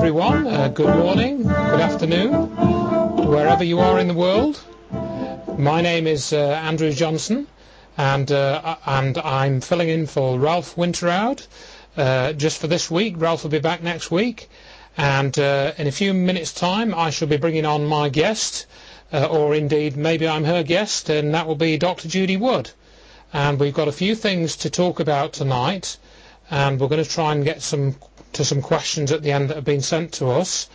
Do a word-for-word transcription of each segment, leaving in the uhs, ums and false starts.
everyone. Uh, good morning, good afternoon, wherever you are in the world. My name is uh, Andrew Johnson, and uh, and I'm filling in for Ralph Winteroud uh, just for this week. Ralph will be back next week, and uh, in a few minutes' time I shall be bringing on my guest, uh, or indeed maybe I'm her guest, and that will be Doctor Judy Wood. And we've got a few things to talk about tonight, and we're going to try and get some to some questions at the end that have been sent to us.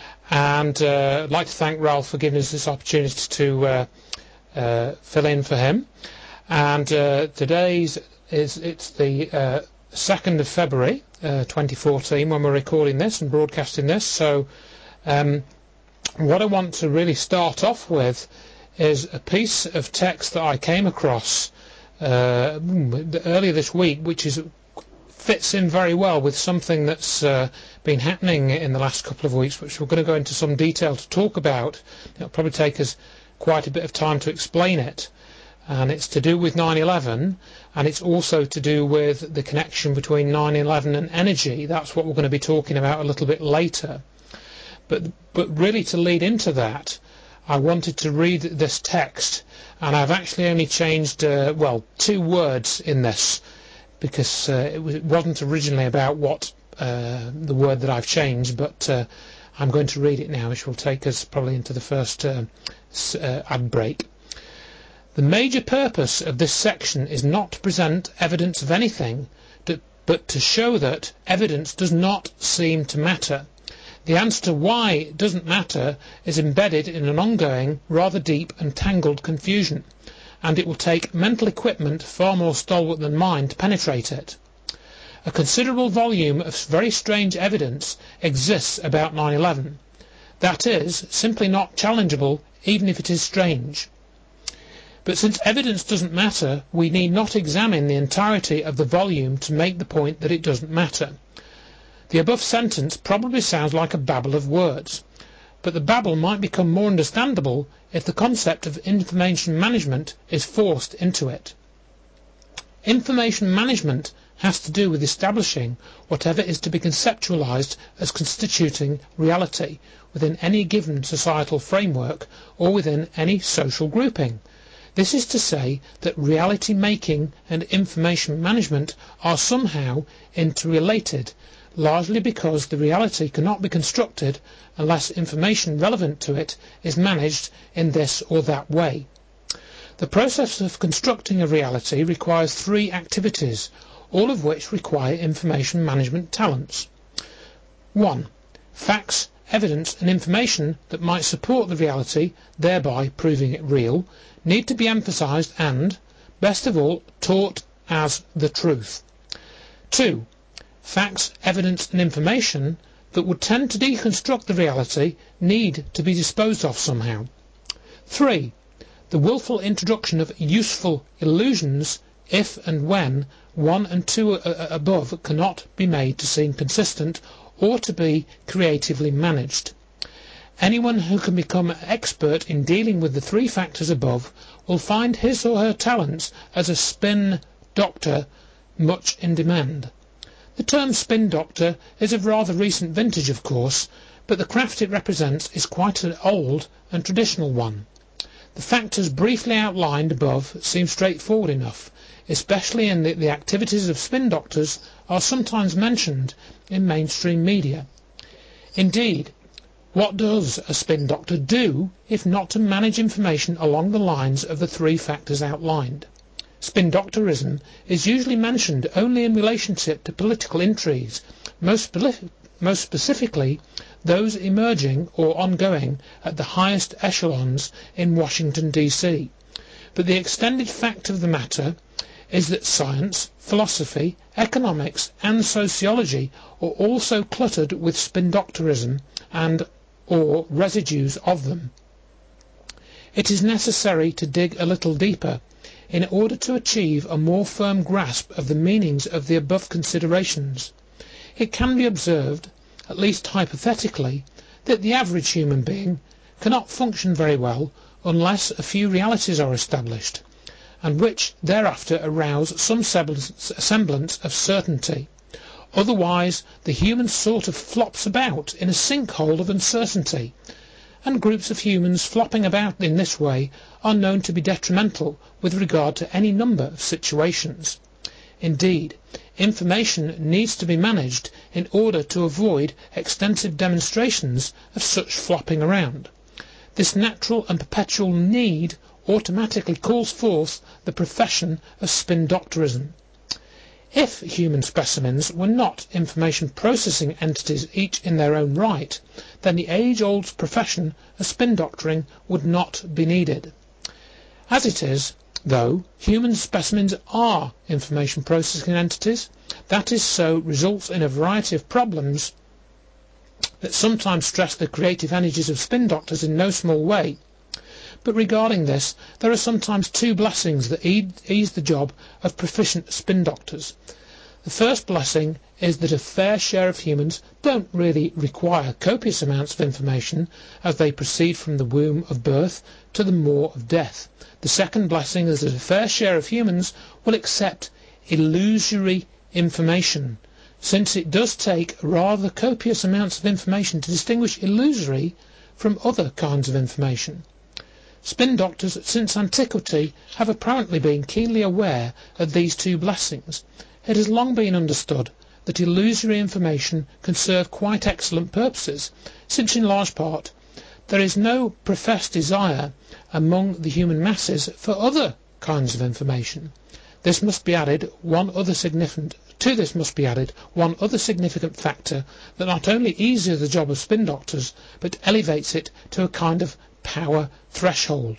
And uh, I'd like to thank Ralph for giving us this opportunity to uh, uh, fill in for him. And uh, today's is it's the uh, second of February uh, twenty fourteen when we're recording this and broadcasting this. So um, what I want to really start off with is a piece of text that I came across uh, earlier this week, which is fits in very well with something that's uh, been happening in the last couple of weeks, which we're going to go into some detail to talk about. It'll probably take us quite a bit of time to explain it, and it's to do with nine eleven, and it's also to do with the connection between nine eleven and energy. That's what we're going to be talking about a little bit later. But, but really, to lead into that, I wanted to read this text, and I've actually only changed, uh, well, two words in this, because uh, it, was, it wasn't originally about what uh, the word that I've changed, but uh, I'm going to read it now, which will take us probably into the first uh, uh, ad break. The major purpose of this section is not to present evidence of anything, to, but to show that evidence does not seem to matter. The answer to why it doesn't matter is embedded in an ongoing, rather deep and tangled confusion, and it will take mental equipment far more stalwart than mine to penetrate it. A considerable volume of very strange evidence exists about nine eleven. That is, simply not challengeable, even if it is strange. But since evidence doesn't matter, we need not examine the entirety of the volume to make the point that it doesn't matter. The above sentence probably sounds like a babble of words, but the babble might become more understandable if the concept of information management is forced into it. Information management has to do with establishing whatever is to be conceptualized as constituting reality within any given societal framework or within any social grouping. This is to say that reality making and information management are somehow interrelated, largely because the reality cannot be constructed unless information relevant to it is managed in this or that way. The process of constructing a reality requires three activities, all of which require information management talents. one. Facts, evidence and information that might support the reality, thereby proving it real, need to be emphasized and, best of all, taught as the truth. two. Facts, evidence and information that would tend to deconstruct the reality need to be disposed of somehow. three. The willful introduction of useful illusions if and when one and two above cannot be made to seem consistent or to be creatively managed. Anyone who can become an expert in dealing with the three factors above will find his or her talents as a spin doctor much in demand. The term spin doctor is of rather recent vintage, of course, but the craft it represents is quite an old and traditional one. The factors briefly outlined above seem straightforward enough, especially in that the activities of spin doctors are sometimes mentioned in mainstream media. Indeed, what does a spin doctor do if not to manage information along the lines of the three factors outlined? Spin doctorism is usually mentioned only in relationship to political intrigues, most, spe most specifically those emerging or ongoing at the highest echelons in Washington, D C. But the extended fact of the matter is that science, philosophy, economics and sociology are also cluttered with spin doctorism and or residues of them. It is necessary to dig a little deeper in order to achieve a more firm grasp of the meanings of the above considerations. It can be observed, at least hypothetically, that the average human being cannot function very well unless a few realities are established, and which thereafter arouse some semblance of certainty. Otherwise, the human sort of flops about in a sinkhole of uncertainty, and groups of humans flopping about in this way are known to be detrimental with regard to any number of situations. Indeed, information needs to be managed in order to avoid extensive demonstrations of such flopping around. This natural and perpetual need automatically calls forth the profession of spin doctorism. If human specimens were not information processing entities each in their own right, then the age-old profession of spin doctoring would not be needed. As it is, though, human specimens are information processing entities. That is so results in a variety of problems that sometimes stress the creative energies of spin doctors in no small way. But regarding this, there are sometimes two blessings that ease the job of proficient spin doctors. The first blessing is that a fair share of humans don't really require copious amounts of information as they proceed from the womb of birth to the maw of death. The second blessing is that a fair share of humans will accept illusory information, since it does take rather copious amounts of information to distinguish illusory from other kinds of information. Spin doctors since antiquity have apparently been keenly aware of these two blessings. It has long been understood that illusory information can serve quite excellent purposes, since in large part there is no professed desire among the human masses for other kinds of information. This must be added one other significant to this must be added one other significant factor that not only eases the job of spin doctors but elevates it to a kind of power threshold,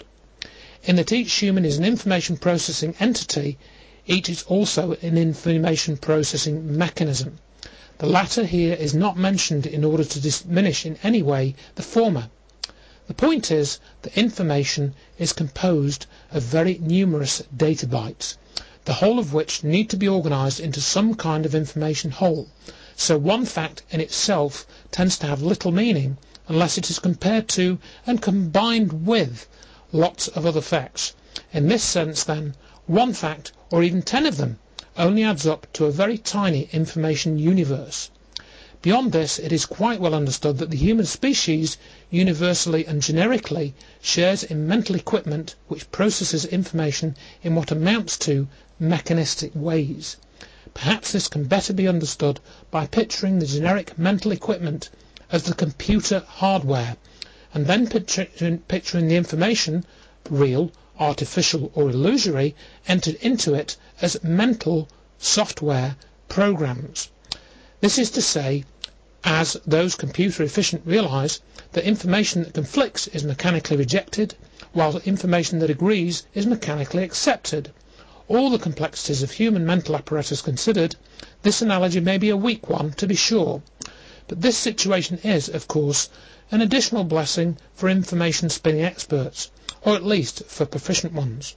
in that each human is an information processing entity. Each is also an information processing mechanism. The latter here is not mentioned in order to diminish in any way the former. The point is that information is composed of very numerous data bytes, the whole of which need to be organized into some kind of information whole. So one fact in itself tends to have little meaning unless it is compared to and combined with lots of other facts. In this sense, then, one fact, or even ten of them, only adds up to a very tiny information universe. Beyond this, it is quite well understood that the human species, universally and generically, shares in mental equipment which processes information in what amounts to mechanistic ways. Perhaps this can better be understood by picturing the generic mental equipment as the computer hardware, and then picturing, picturing the information, real, artificial or illusory, entered into it as mental software programs. This is to say, as those computer efficient realise that information that conflicts is mechanically rejected, while information that agrees is mechanically accepted. All the complexities of human mental apparatus considered, this analogy may be a weak one, to be sure, but this situation is, of course, an additional blessing for information spinning experts, or at least for proficient ones.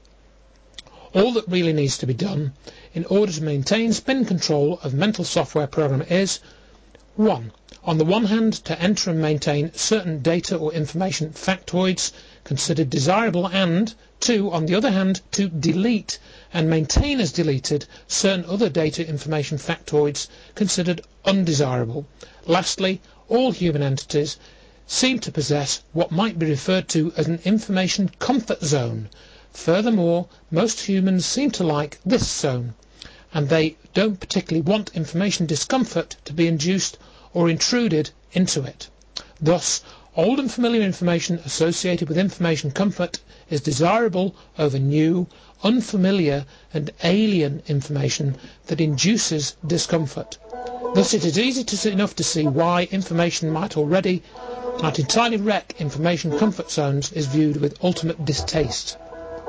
All that really needs to be done in order to maintain spin control of mental software program is one. On the one hand, to enter and maintain certain data or information factoids considered desirable, and two. On the other hand, to delete and maintain as deleted certain other data information factoids considered undesirable. Lastly, all human entities seem to possess what might be referred to as an information comfort zone. Furthermore, most humans seem to like this zone, and they don't particularly want information discomfort to be induced or intruded into it. Thus, old and familiar information associated with information comfort is desirable over new, unfamiliar and alien information that induces discomfort. Thus it is easy to, enough to see why information might already might entirely wreck information comfort zones is viewed with ultimate distaste.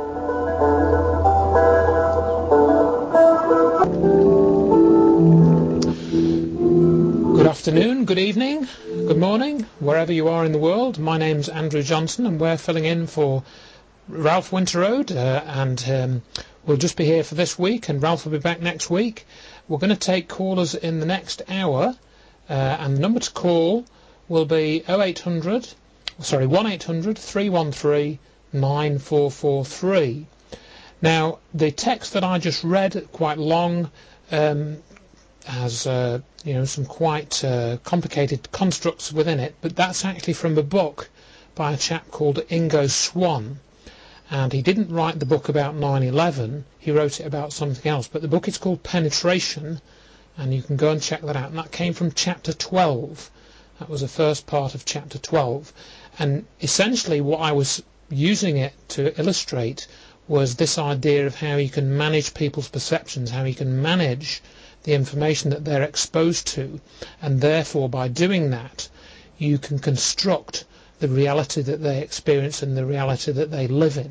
Good afternoon, good evening, good morning, wherever you are in the world. My name's Andrew Johnson and we're filling in for Ralph Winterode, uh, and um, we'll just be here for this week, and Ralph will be back next week. We're going to take callers in the next hour, uh, and the number to call will be oh eight hundred, sorry, one eight hundred, three one three, nine four four three. Now, the text that I just read, quite long, um, has uh, you know some quite uh, complicated constructs within it, but that's actually from a book by a chap called Ingo Swann, and he didn't write the book about nine eleven, he wrote it about something else, but the book is called Penetration, and you can go and check that out, and that came from chapter twelve. That was the first part of chapter twelve, and essentially what I was using it to illustrate was this idea of how you can manage people's perceptions, how you can manage the information that they're exposed to, and therefore by doing that you can construct the reality that they experience and the reality that they live in.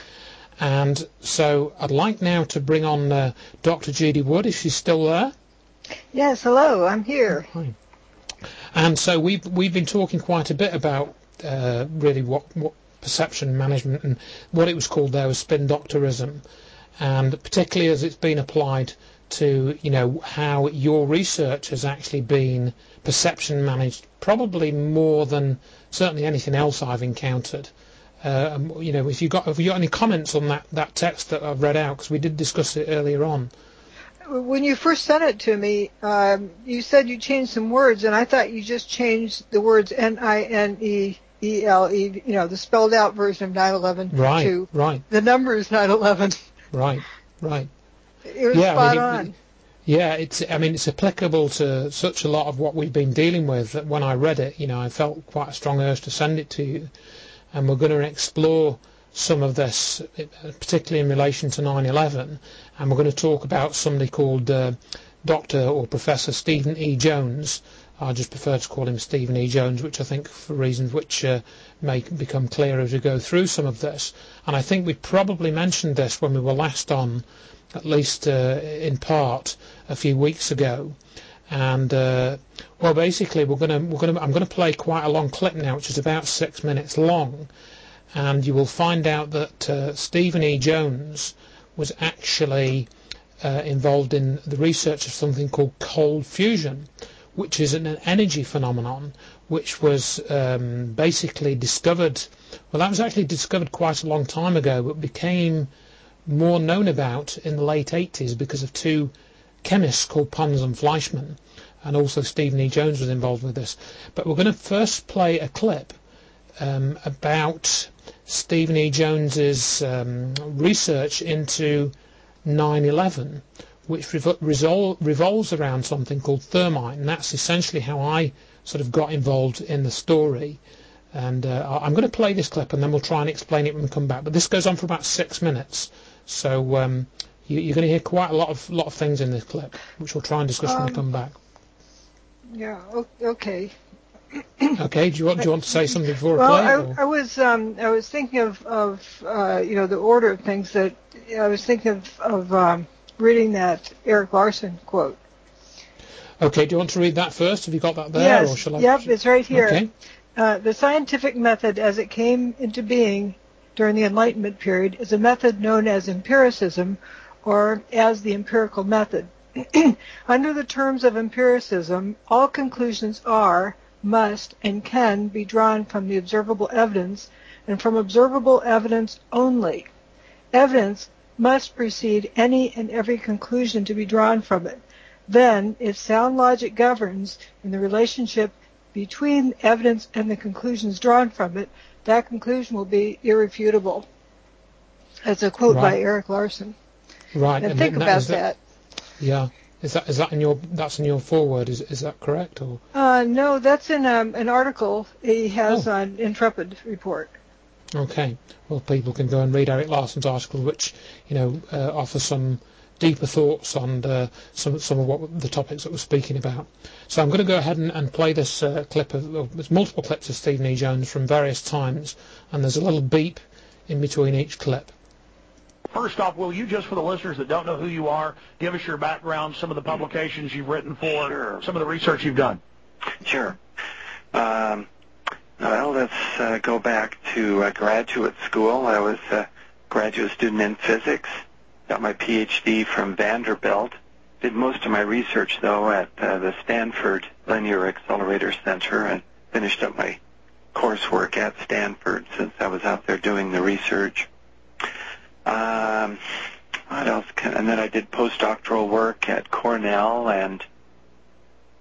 And so I'd like now to bring on uh, Doctor Judy Wood, if she's still there. Yes, hello, I'm here. Hi. And so we've we've been talking quite a bit about uh, really what, what perception management and what it was called there was spin doctorism, and particularly as it's been applied to, you know, how your research has actually been perception managed, probably more than certainly anything else I've encountered. Uh, you know, if you got have you got any comments on that that text that I've read out, because we did discuss it earlier on. When you first sent it to me, um, you said you changed some words, and I thought you just changed the words N I N E E L E, you know, the spelled out version of nine eleven Right, to right. the numbers nine eleven. Right, right. It was yeah, spot I mean, it, on. Yeah, it's. I mean, it's applicable to such a lot of what we've been dealing with that when I read it, you know, I felt quite a strong urge to send it to you, and we're going to explore some of this, particularly in relation to nine eleven, and we're going to talk about somebody called uh, Doctor or Professor Stephen E. Jones. I just prefer to call him Stephen E. Jones, which I think for reasons which uh, may become clearer as we go through some of this. And I think we probably mentioned this when we were last on, at least uh, in part, a few weeks ago. And uh, well, basically, we're going to we're going to I'm going to play quite a long clip now, which is about six minutes long, and you will find out that uh, Stephen E. Jones was actually uh, involved in the research of something called cold fusion, which is an energy phenomenon which was um, basically discovered. Well, that was actually discovered quite a long time ago, but became more known about in the late eighties because of two chemists called Pons and Fleischmann, and also Stephen E. Jones was involved with this. But we're going to first play a clip um, about Stephen E. Jones's um, research into nine eleven, which revol- resol- revolves around something called thermite, and that's essentially how I sort of got involved in the story. And uh, I'm going to play this clip, and then we'll try and explain it when we come back. But this goes on for about six minutes, so um, you, you're going to hear quite a lot of lot of things in this clip, which we'll try and discuss um, when we come back. Yeah. Okay. Okay. Do you want do you want to say something before well, I play? Well, I, I was um, I was thinking of of uh, you know the order of things that I was thinking of of um, reading that Erik Larson quote. Okay. Do you want to read that first? Have you got that there, yes. or shall I? Yep. It's right here. Okay. Uh, the scientific method, as it came into being during the Enlightenment period, is a method known as empiricism, or as the empirical method. Under the terms of empiricism, all conclusions are, must, and can be drawn from the observable evidence, and from observable evidence only. Evidence must precede any and every conclusion to be drawn from it. Then, if sound logic governs in the relationship between evidence and the conclusions drawn from it, that conclusion will be irrefutable. That's a quote right. by Erik Larson. Right. And, and think about that, that. Yeah. Is that is that in your that's in your foreword? Is is that correct or? Uh, no, that's in um, an article he has oh. on Intrepid Report. Okay. Well, people can go and read Erik Larson's article, which you know uh, offers some deeper thoughts on uh, some some of what the topics that we're speaking about. So I'm going to go ahead and, and play this uh, clip of well, there's multiple clips of Stephen E. Jones from various times, and there's a little beep in between each clip. First off, will you, just for the listeners that don't know who you are, give us your background, some of the publications you've written for, sure. some of the research you've done? Sure. Um, well, let's uh, go back to uh, graduate school. I was a graduate student in physics, got my P H D from Vanderbilt. Did most of my research, though, at uh, the Stanford Linear Accelerator Center, and finished up my coursework at Stanford since I was out there doing the research. Um, what else? Can, and then I did postdoctoral work at Cornell and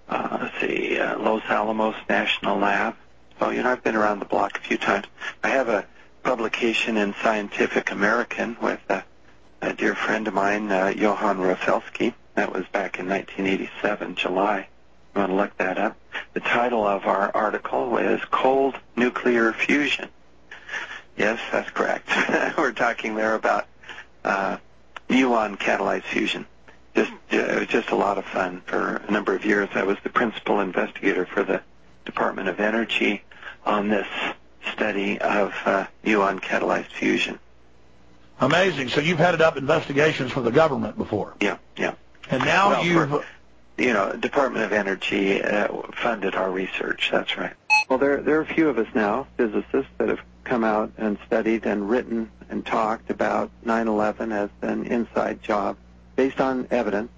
uh, let's see, uh, Los Alamos National Lab. So, you know, I've been around the block a few times. I have a publication in Scientific American with a, a dear friend of mine, uh, Johann Rafelsky. That was back in nineteen eighty-seven, July. You want to look that up? The title of our article is Cold Nuclear Fusion. Yes, that's correct. We're talking there about uh, muon catalyzed fusion. Just, uh, it was just a lot of fun. For a number of years, I was the principal investigator for the Department of Energy on this study of uh, muon catalyzed fusion. Amazing. So you've headed up investigations for the government before. Yeah, yeah. And now well, you've... For, you know, Department of Energy uh, funded our research. That's right. Well, there, there are a few of us now, physicists, that have come out and studied and written and talked about nine eleven as an inside job based on evidence.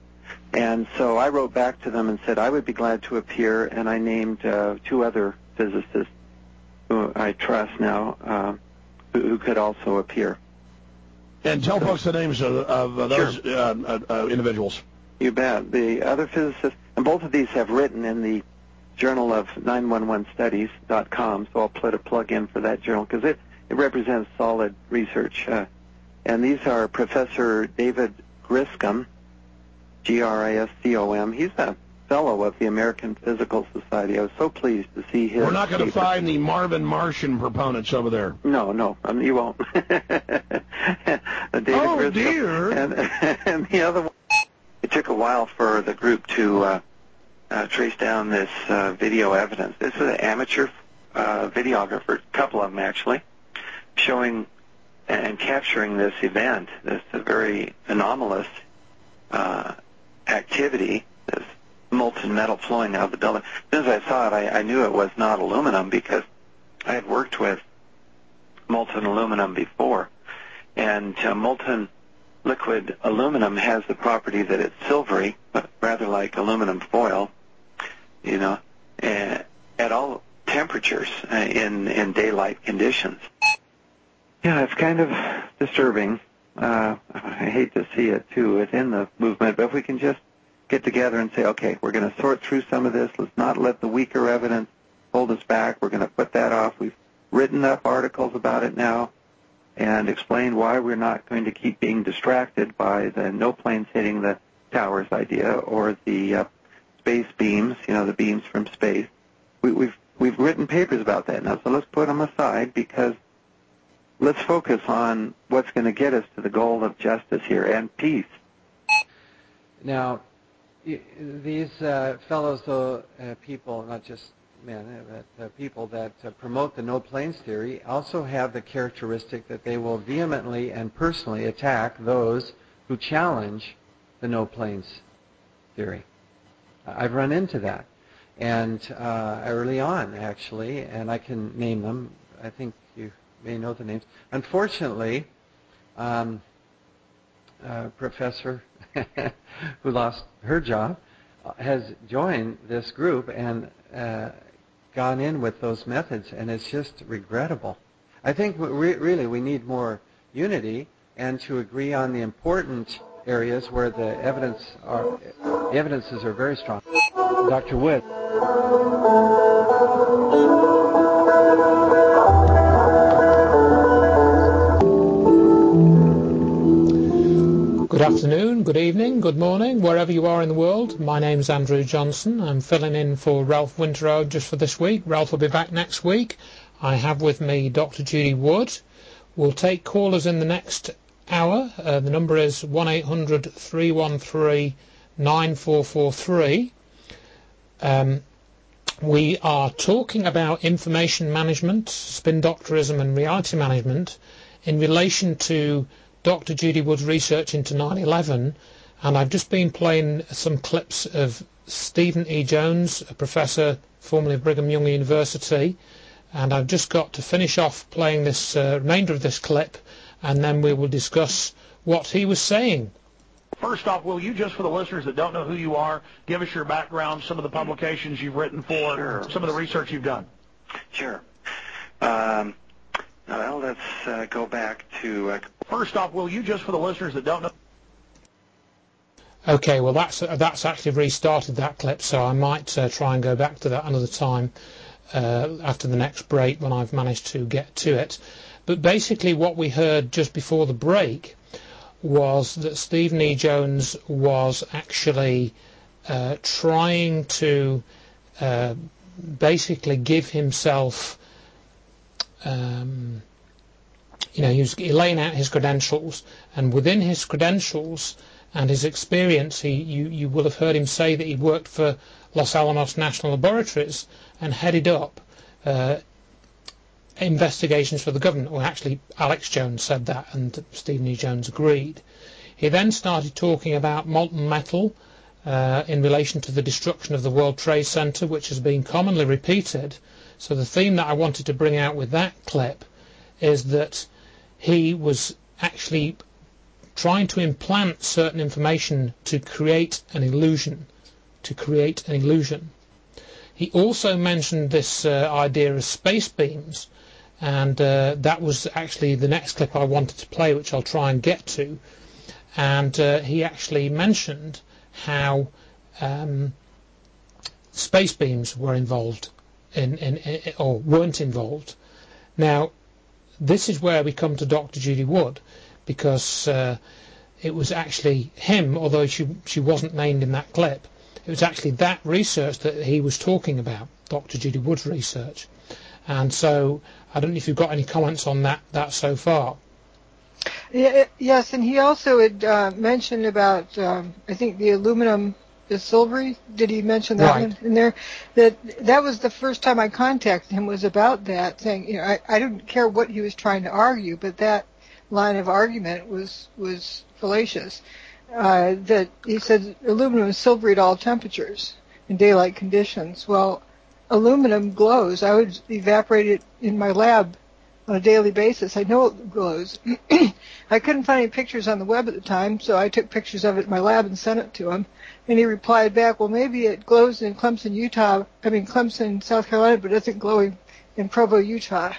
And so I wrote back to them and said I would be glad to appear, and I named uh, two other physicists who I trust now uh, who, who could also appear. And tell folks the names of, of uh, those Sure. uh, uh, individuals. You bet. The other physicists, and both of these have written in the Journal of nine one one studies dot com, so I'll put a plug in for that journal because it, it represents solid research. Uh, and these are Professor David Griscom, G R I S C O M. He's a fellow of the American Physical Society. I was so pleased to see his We're not going to paper. find the Marvin Martian proponents over there. No, no, um, you won't. David oh, Griscom. dear. And, and the other one. It took a while for the group to uh, uh, trace down this uh, video evidence. This is an amateur uh, videographer, a couple of them actually, showing and capturing this event, this very anomalous uh, activity, this molten metal flowing out of the building. As soon as I saw it, I, I knew it was not aluminum because I had worked with molten aluminum before. And uh, molten liquid aluminum has the property that it's silvery, but rather like aluminum foil, you know, uh, at all temperatures uh, in, in daylight conditions. Yeah, it's kind of disturbing. Uh, I hate to see it, too, within the movement, but if we can just get together and say, okay, we're going to sort through some of this. Let's not let the weaker evidence hold us back. We're going to put that off. We've written up articles about it now and explain why we're not going to keep being distracted by the no planes hitting the towers idea or the uh, space beams, you know, the beams from space. We, we've we've written papers about that now, so let's put them aside because let's focus on what's going to get us to the goal of justice here and peace. Now, these uh, fellows, though, uh, people, not just men, but uh, people that uh, promote the no planes theory also have the characteristic that they will vehemently and personally attack those who challenge the no planes theory. I've run into that, and uh, early on, actually, and I can name them. I think you may know the names. Unfortunately, um, uh, Professor who lost her job has joined this group and uh, gone in with those methods, and it's just regrettable. I think we, really we need more unity and to agree on the important areas where the evidence are, the evidences are very strong. Doctor Wood. Good afternoon, good evening, good morning, wherever you are in the world. My name's Andrew Johnson. I'm filling in for Ralph Winterode just for this week. Ralph will be back next week. I have with me Doctor Judy Wood. We'll take callers in the next hour. Uh, the number is one eight hundred, three one three, nine four four three. Um, we are talking about information management, spin doctorism and reality management in relation to Doctor Judy Wood's research into nine eleven, and I've just been playing some clips of Stephen E. Jones, a professor formerly of Brigham Young University, and I've just got to finish off playing this uh, remainder of this clip, and then we will discuss what he was saying. First off, will you, just for the listeners that don't know who you are, give us your background, some of the publications you've written for, Sure. some of the research you've done? Sure. Um, well, let's uh, go back to... Uh, First off, will you, just for the listeners that don't know... Okay, well that's that's actually restarted that clip, so I might uh, try and go back to that another time uh, after the next break when I've managed to get to it. But basically what we heard just before the break was that Stephen E. Jones was actually uh, trying to uh, basically give himself, um, you know, he was laying out his credentials, and within his credentials and his experience, he, you, you will have heard him say that he worked for Los Alamos National Laboratories and headed up uh, investigations for the government. Well, actually, Alex Jones said that, and Stephen E. Jones agreed. He then started talking about molten metal uh, in relation to the destruction of the World Trade Center, which has been commonly repeated. So the theme that I wanted to bring out with that clip is that he was actually trying to implant certain information to create an illusion, to create an illusion. He also mentioned this uh, idea of space beams, and uh, that was actually the next clip I wanted to play, which I'll try and get to. And uh, he actually mentioned how um, space beams were involved, in, in, in, or weren't involved. Now, this is where we come to Doctor Judy Wood, because uh, it was actually him, although she, she wasn't named in that clip, it was actually that research that he was talking about, Doctor Judy Wood's research. And so I don't know if you've got any comments on that, that so far. Yeah, yes, and he also had uh, mentioned about, um, I think, the aluminum, the silvery. Did he mention that Right. one in there? That that was the first time I contacted him, was about that, saying, you know, I, I didn't care what he was trying to argue, but that line of argument was was fallacious. Uh, that he said aluminum is silvery at all temperatures in daylight conditions. Well, aluminum glows. I would evaporate it in my lab on a daily basis. I know it glows. I couldn't find any pictures on the web at the time, so I took pictures of it in my lab and sent it to him. And he replied back, well, maybe it glows in Clemson, Utah, I mean Clemson, South Carolina, but it doesn't glow in, in Provo, Utah.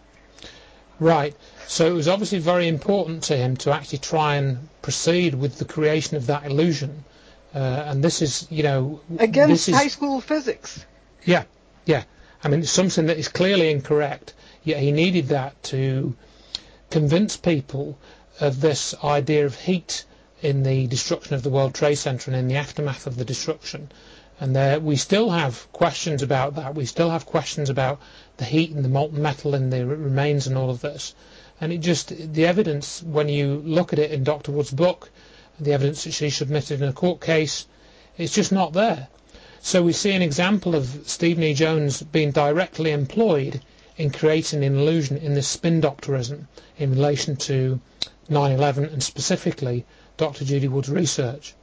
Right. So it was obviously very important to him to actually try and proceed with the creation of that illusion. Uh, and this is, you know... Against this is, high school physics. Yeah, yeah. I mean, it's something that is clearly incorrect, yet he needed that to convince people of this idea of heat in the destruction of the World Trade Center and in the aftermath of the destruction. And there, we still have questions about that. We still have questions about the heat and the molten metal and the remains and all of this. And it just, the evidence, when you look at it in Doctor Wood's book, the evidence that she submitted in a court case, it's just not there. So we see an example of Stephen E. Jones being directly employed in creating an illusion in this spin doctorism in relation to nine eleven and specifically Doctor Judy Wood's research.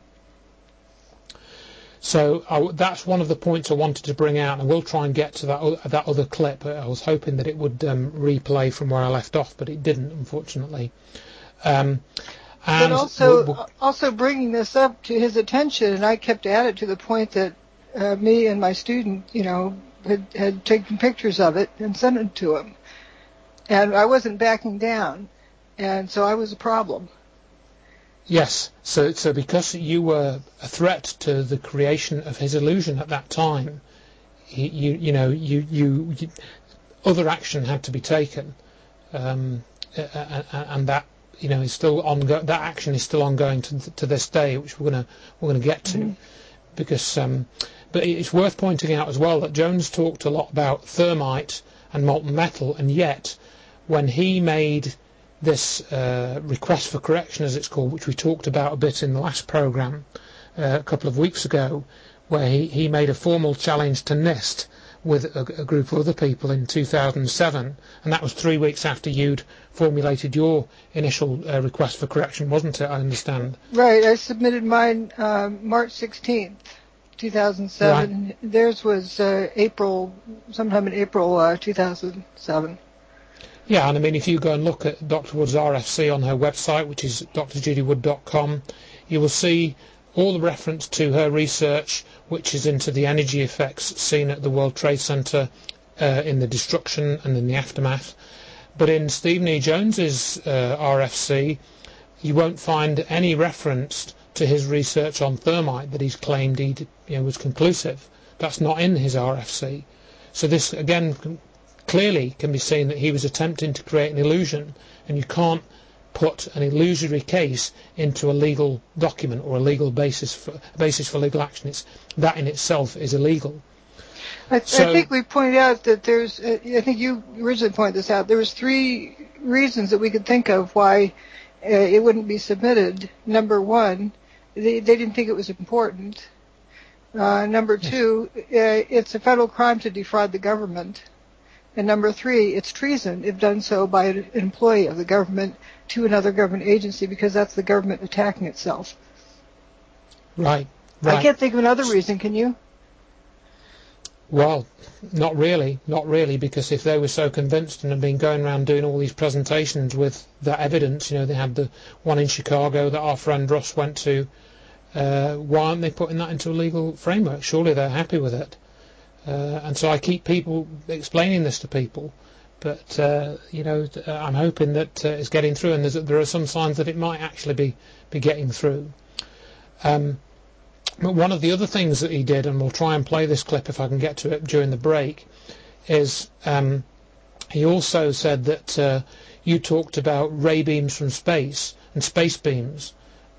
So I, that's one of the points I wanted to bring out, and I will try and get to that, that other clip. I was hoping that it would um, replay from where I left off, but it didn't, unfortunately. Um, and but also, we'll, we'll, also bringing this up to his attention, and I kept at it to the point that uh, me and my student, you know, had, had taken pictures of it and sent it to him. And I wasn't backing down, and so I was a problem. Yes, so so because you were a threat to the creation of his illusion at that time, he, you you know you, you you other action had to be taken, um, and that you know is still ongoing. That action is still ongoing to to this day, which we're gonna we're gonna get to, mm-hmm. because um, but it's worth pointing out as well that Jones talked a lot about thermite and molten metal, and yet when he made this uh, request for correction, as it's called, which we talked about a bit in the last programme uh, a couple of weeks ago, where he, he made a formal challenge to NIST with a, a group of other people in two thousand seven, and that was three weeks after you'd formulated your initial uh, request for correction, wasn't it, I understand? Right, I submitted mine uh, March sixteenth, two thousand seven. Right. Theirs was uh, April, sometime in April uh, two thousand seven. Yeah, and I mean, if you go and look at Doctor Wood's R F C on her website, which is d r judy wood dot com, you will see all the reference to her research, which is into the energy effects seen at the World Trade Center uh, in the destruction and in the aftermath. But in Stephen E. Jones's uh, R F C, you won't find any reference to his research on thermite that he's claimed he you know, was conclusive. That's not in his R F C. So this, again, can, clearly can be seen that he was attempting to create an illusion, and you can't put an illusory case into a legal document or a legal basis for, basis for legal action. It's, that in itself is illegal. I, so, I think we pointed out that there's, uh, I think you originally pointed this out, there was three reasons that we could think of why uh, it wouldn't be submitted. Number one, they, they didn't think it was important. Uh, number two, uh, it's a federal crime to defraud the government. And number three, it's treason if done so by an employee of the government to another government agency, because that's the government attacking itself. Right, right. I can't think of another reason, can you? Well, not really, not really, because if they were so convinced and had been going around doing all these presentations with that evidence, you know, they had the one in Chicago that our friend Russ went to, uh, why aren't they putting that into a legal framework? Surely they're happy with it. Uh, and so I keep people explaining this to people, but, uh, you know, I'm hoping that uh, it's getting through, and there's, there are some signs that it might actually be, be getting through. Um, But one of the other things that he did, and we'll try and play this clip if I can get to it during the break, is um, he also said that uh, you talked about ray beams from space and space beams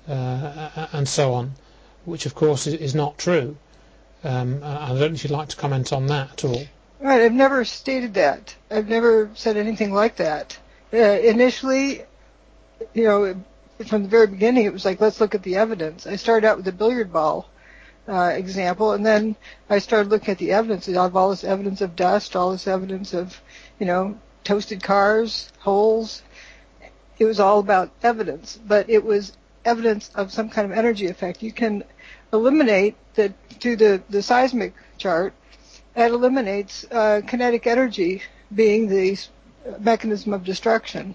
uh, and so on, which of course is, is not true. Um, I don't know if you'd like to comment on that at all. Right, I've never stated that. I've never said anything like that. Uh, initially, you know, from the very beginning, it was like, let's look at the evidence. I started out with the billiard ball uh, example, and then I started looking at the evidence. I have all this evidence of dust, all this evidence of, you know, toasted cars, holes. It was all about evidence, but it was evidence of some kind of energy effect. You can eliminate that through the, the seismic chart. It eliminates uh, kinetic energy being the mechanism of destruction.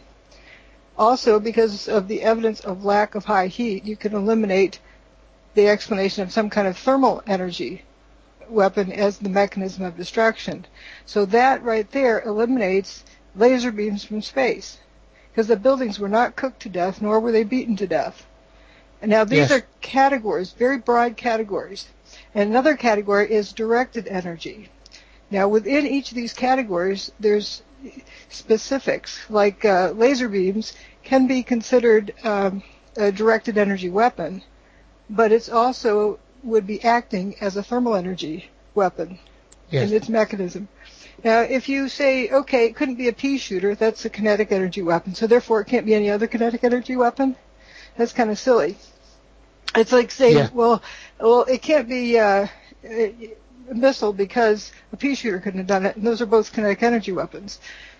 Also, because of the evidence of lack of high heat, you can eliminate the explanation of some kind of thermal energy weapon as the mechanism of destruction. So that right there eliminates laser beams from space, because the buildings were not cooked to death, nor were they beaten to death. And now these Yes. are categories, very broad categories. And another category is directed energy. Now within each of these categories, there's specifics, like uh, laser beams can be considered um, a directed energy weapon, but it's also would be acting as a thermal energy weapon Yes. in its mechanism. Now, if you say, okay, it couldn't be a pea shooter, that's a kinetic energy weapon, so therefore it can't be any other kinetic energy weapon, that's kind of silly. It's like saying, Yeah. well, well, it can't be uh, a missile because a pea shooter couldn't have done it, and those are both kinetic energy weapons.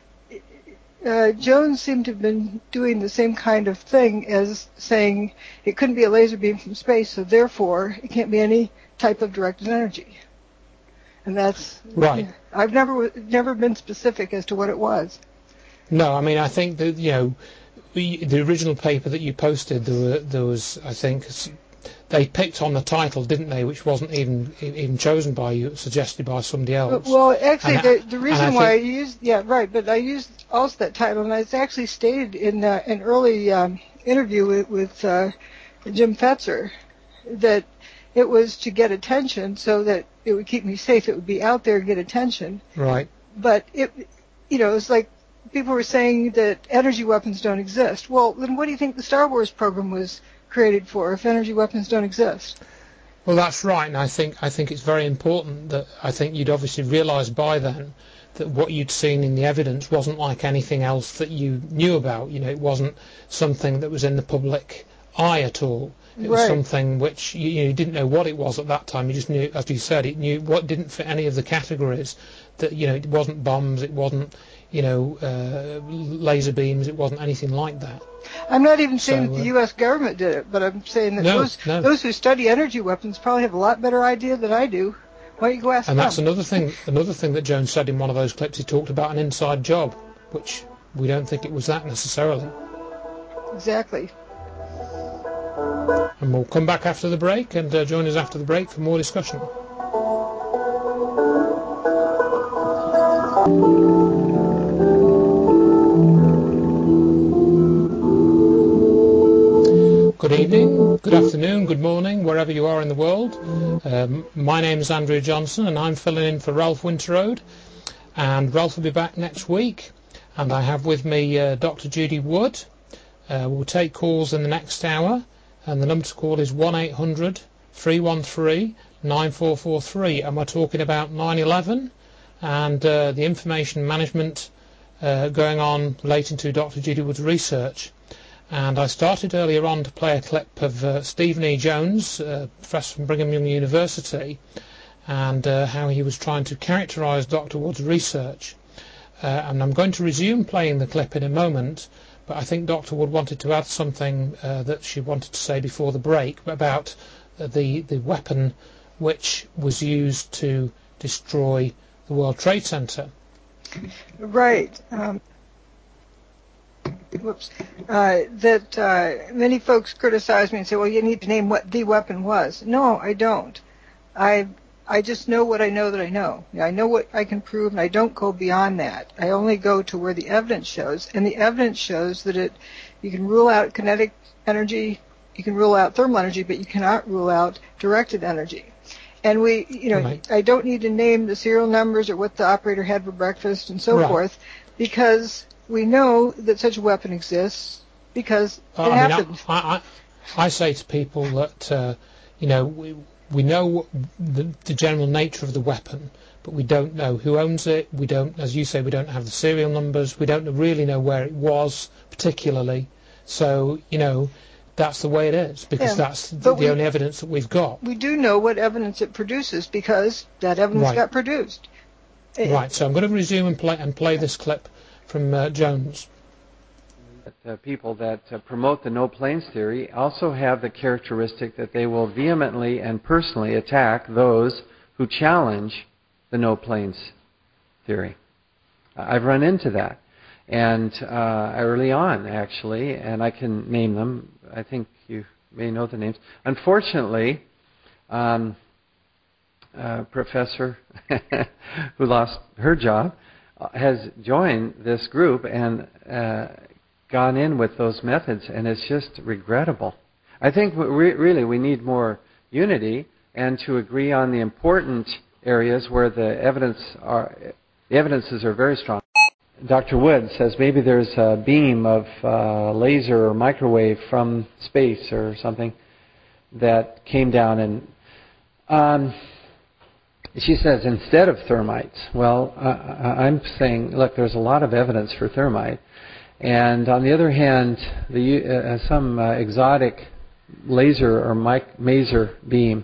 Uh, Jones seemed to have been doing the same kind of thing as saying it couldn't be a laser beam from space, so therefore it can't be any type of directed energy. And that's Right. yeah, I've never never been specific as to what it was. No, I mean, I think that, you know, the, the original paper that you posted, there, were, there was, I think, s- they picked on the title, didn't they, which wasn't even even chosen by you, suggested by somebody else. Well, actually, And I- the, the reason and I why I think- used, yeah, right, but I used also that title, and it's actually stated in uh, an early um, interview with, with uh, Jim Fetzer that it was to get attention so that it would keep me safe. It would be out there and get attention. Right. But, it, you know, it's like people were saying that energy weapons don't exist. Well, then what do you think the Star Wars program was created for if energy weapons don't exist? Well, that's right, and I think I think it's very important that I think you'd obviously realised by then that what you'd seen in the evidence wasn't like anything else that you knew about. You know, it wasn't something that was in the public eye at all. It was Right. something which you, you didn't know what it was at that time. You just knew, as you said, it knew what didn't fit any of the categories. That, you know, it wasn't bombs, it wasn't, you know, uh, laser beams, it wasn't anything like that. I'm not even saying So, that the uh, U S government did it, but I'm saying that No, those no. those who study energy weapons probably have a lot better idea than I do. Why don't you go ask And them? that's another thing. Another thing that Jones said in one of those clips. He talked about an inside job, which we don't think it was that necessarily. Exactly. And we'll come back after the break and uh, join us after the break for more discussion. Good evening, good afternoon, good morning, wherever you are in the world. Um, my name is Andrew Johnson and I'm filling in for Ralph Winterode. And Ralph will be back next week. And I have with me uh, Doctor Judy Wood. Uh, we'll take calls in the next hour. And the number to call is one eight hundred, three one three, nine four four three. And we're talking about nine eleven and uh, the information management uh, going on relating to Doctor Judy Wood's research. And I started earlier on to play a clip of uh, Stephen E. Jones, uh, professor from Brigham Young University, and uh, how he was trying to characterise Doctor Wood's research. Uh, and I'm going to resume playing the clip in a moment, but I think Doctor Wood wanted to add something uh, that she wanted to say before the break about uh, the, the weapon which was used to destroy the World Trade Center. Right. Um, whoops. Uh, that uh, many folks criticize me and say, well, you need to name what the weapon was. No, I don't. I I just know what I know that I know. I know what I can prove, and I don't go beyond that. I only go to where the evidence shows, and the evidence shows that it. You can rule out kinetic energy, you can rule out thermal energy, but you cannot rule out directed energy. And we, you know, right. I don't need to name the serial numbers or what the operator had for breakfast and so right. forth, because we know that such a weapon exists because uh, it I happened. Mean, I, I, I say to people that, uh, you know, we, we know the, the general nature of the weapon, but we don't know who owns it. We don't, as you say, we don't have the serial numbers. We don't really know where it was particularly. So, you know, that's the way it is, because yeah, that's the, the we, only evidence that we've got. We do know what evidence it produces because that evidence right. got produced. Right, so I'm going to resume and play, and play this clip from uh, Jones. Uh, people that uh, promote the no planes theory also have the characteristic that they will vehemently and personally attack those who challenge the no planes theory. I've run into that. And uh, early on, actually, and I can name them. I think you may know the names. Unfortunately, um, a professor who lost her job has joined this group and uh, gone in with those methods, and it's just regrettable. I think we, really we need more unity and to agree on the important areas where the evidence are, the evidences are very strong. Doctor Wood says maybe there's a beam of uh, laser or microwave from space or something that came down, and um, she says instead of thermites. Well, uh, I'm saying, look, there's a lot of evidence for thermite, and on the other hand, the uh, some uh, exotic laser or mic- maser beam.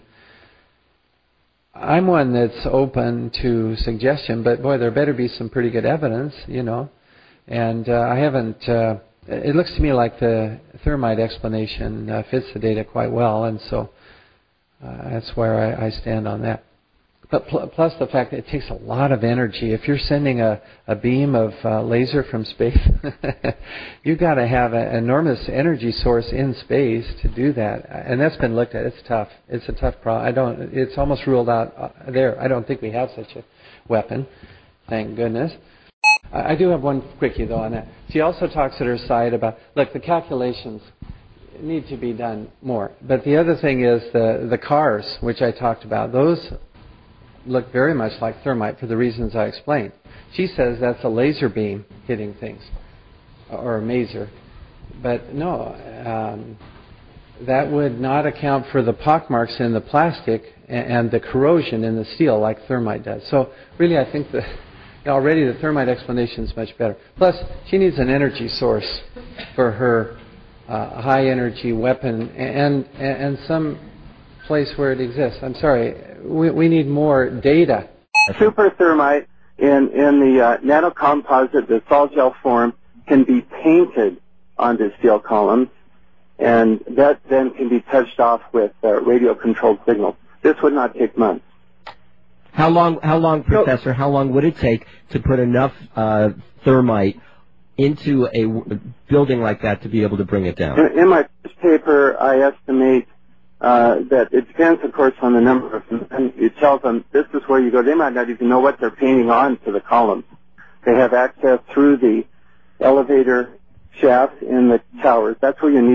I'm one that's open to suggestion, but boy, there better be some pretty good evidence, you know. And uh, I haven't. Uh, it looks to me like the thermite explanation uh, fits the data quite well, and so uh, that's where I, I stand on that. But pl- plus the fact that it takes a lot of energy. If you're sending a, a beam of uh, laser from space, you've got to have an enormous energy source in space to do that. And that's been looked at. It's tough. It's a tough problem. I don't. It's almost ruled out uh, there. I don't think we have such a weapon. Thank goodness. I, I do have one quickie though on that. She also talks at her side about look, the calculations need to be done more. But the other thing is the the cars, which I talked about. Those look very much like thermite for the reasons I explained. She says that's a laser beam hitting things, or a maser. But no, um, that would not account for the pockmarks in the plastic and, and the corrosion in the steel like thermite does. So really I think that already the thermite explanation is much better. Plus, she needs an energy source for her uh, high energy weapon and, and, and some place where it exists. I'm sorry, we, we need more data. Super thermite in, in the uh, nanocomposite, the sol gel form, can be painted onto steel columns, and that then can be touched off with uh, radio-controlled signals. This would not take months. How long, how long, Professor, how long would it take to put enough uh, thermite into a w- building like that to be able to bring it down? In, in my first paper, I estimate Uh, that it depends, of course, on the number of them. And you tell them this is where you go. They might not even know what they're painting on to the columns. They have access through the elevator shaft in the towers. That's where you need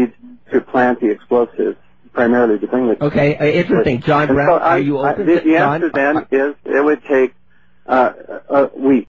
to plant the explosives, primarily to bring the... Okay, uh, interesting. John and Brown, so I, are you I, open the, to... the John, answer then is it would take uh, a week.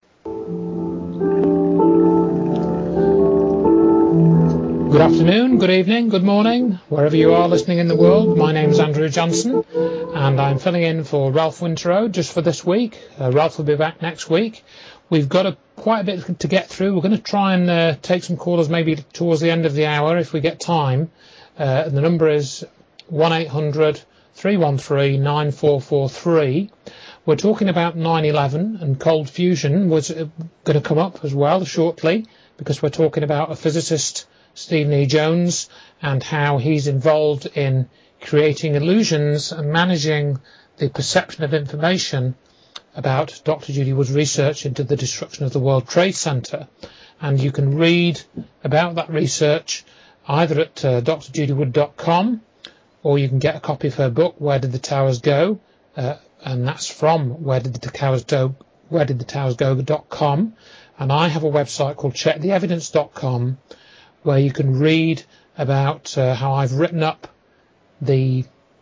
Good afternoon, good evening, good morning, wherever you are listening in the world. My name is Andrew Johnson, and I'm filling in for Ralph Winterow just for this week. Uh, Ralph will be back next week. We've got a, quite a bit to get through. We're going to try and uh, take some callers maybe towards the end of the hour if we get time. Uh, and the number is one eight hundred, three one three, nine four four three. We're talking about nine eleven, and cold fusion was uh, going to come up as well shortly, because we're talking about a physicist, Stephen E. Jones, and how he's involved in creating illusions and managing the perception of information about Doctor Judy Wood's research into the destruction of the World Trade Center. And you can read about that research either at uh, d r judy wood dot com, or you can get a copy of her book, Where Did the Towers Go? Uh, and that's from where did the towers go where did the towers go dot com. And I have a website called check the evidence dot com, where you can read about uh, how I've written up the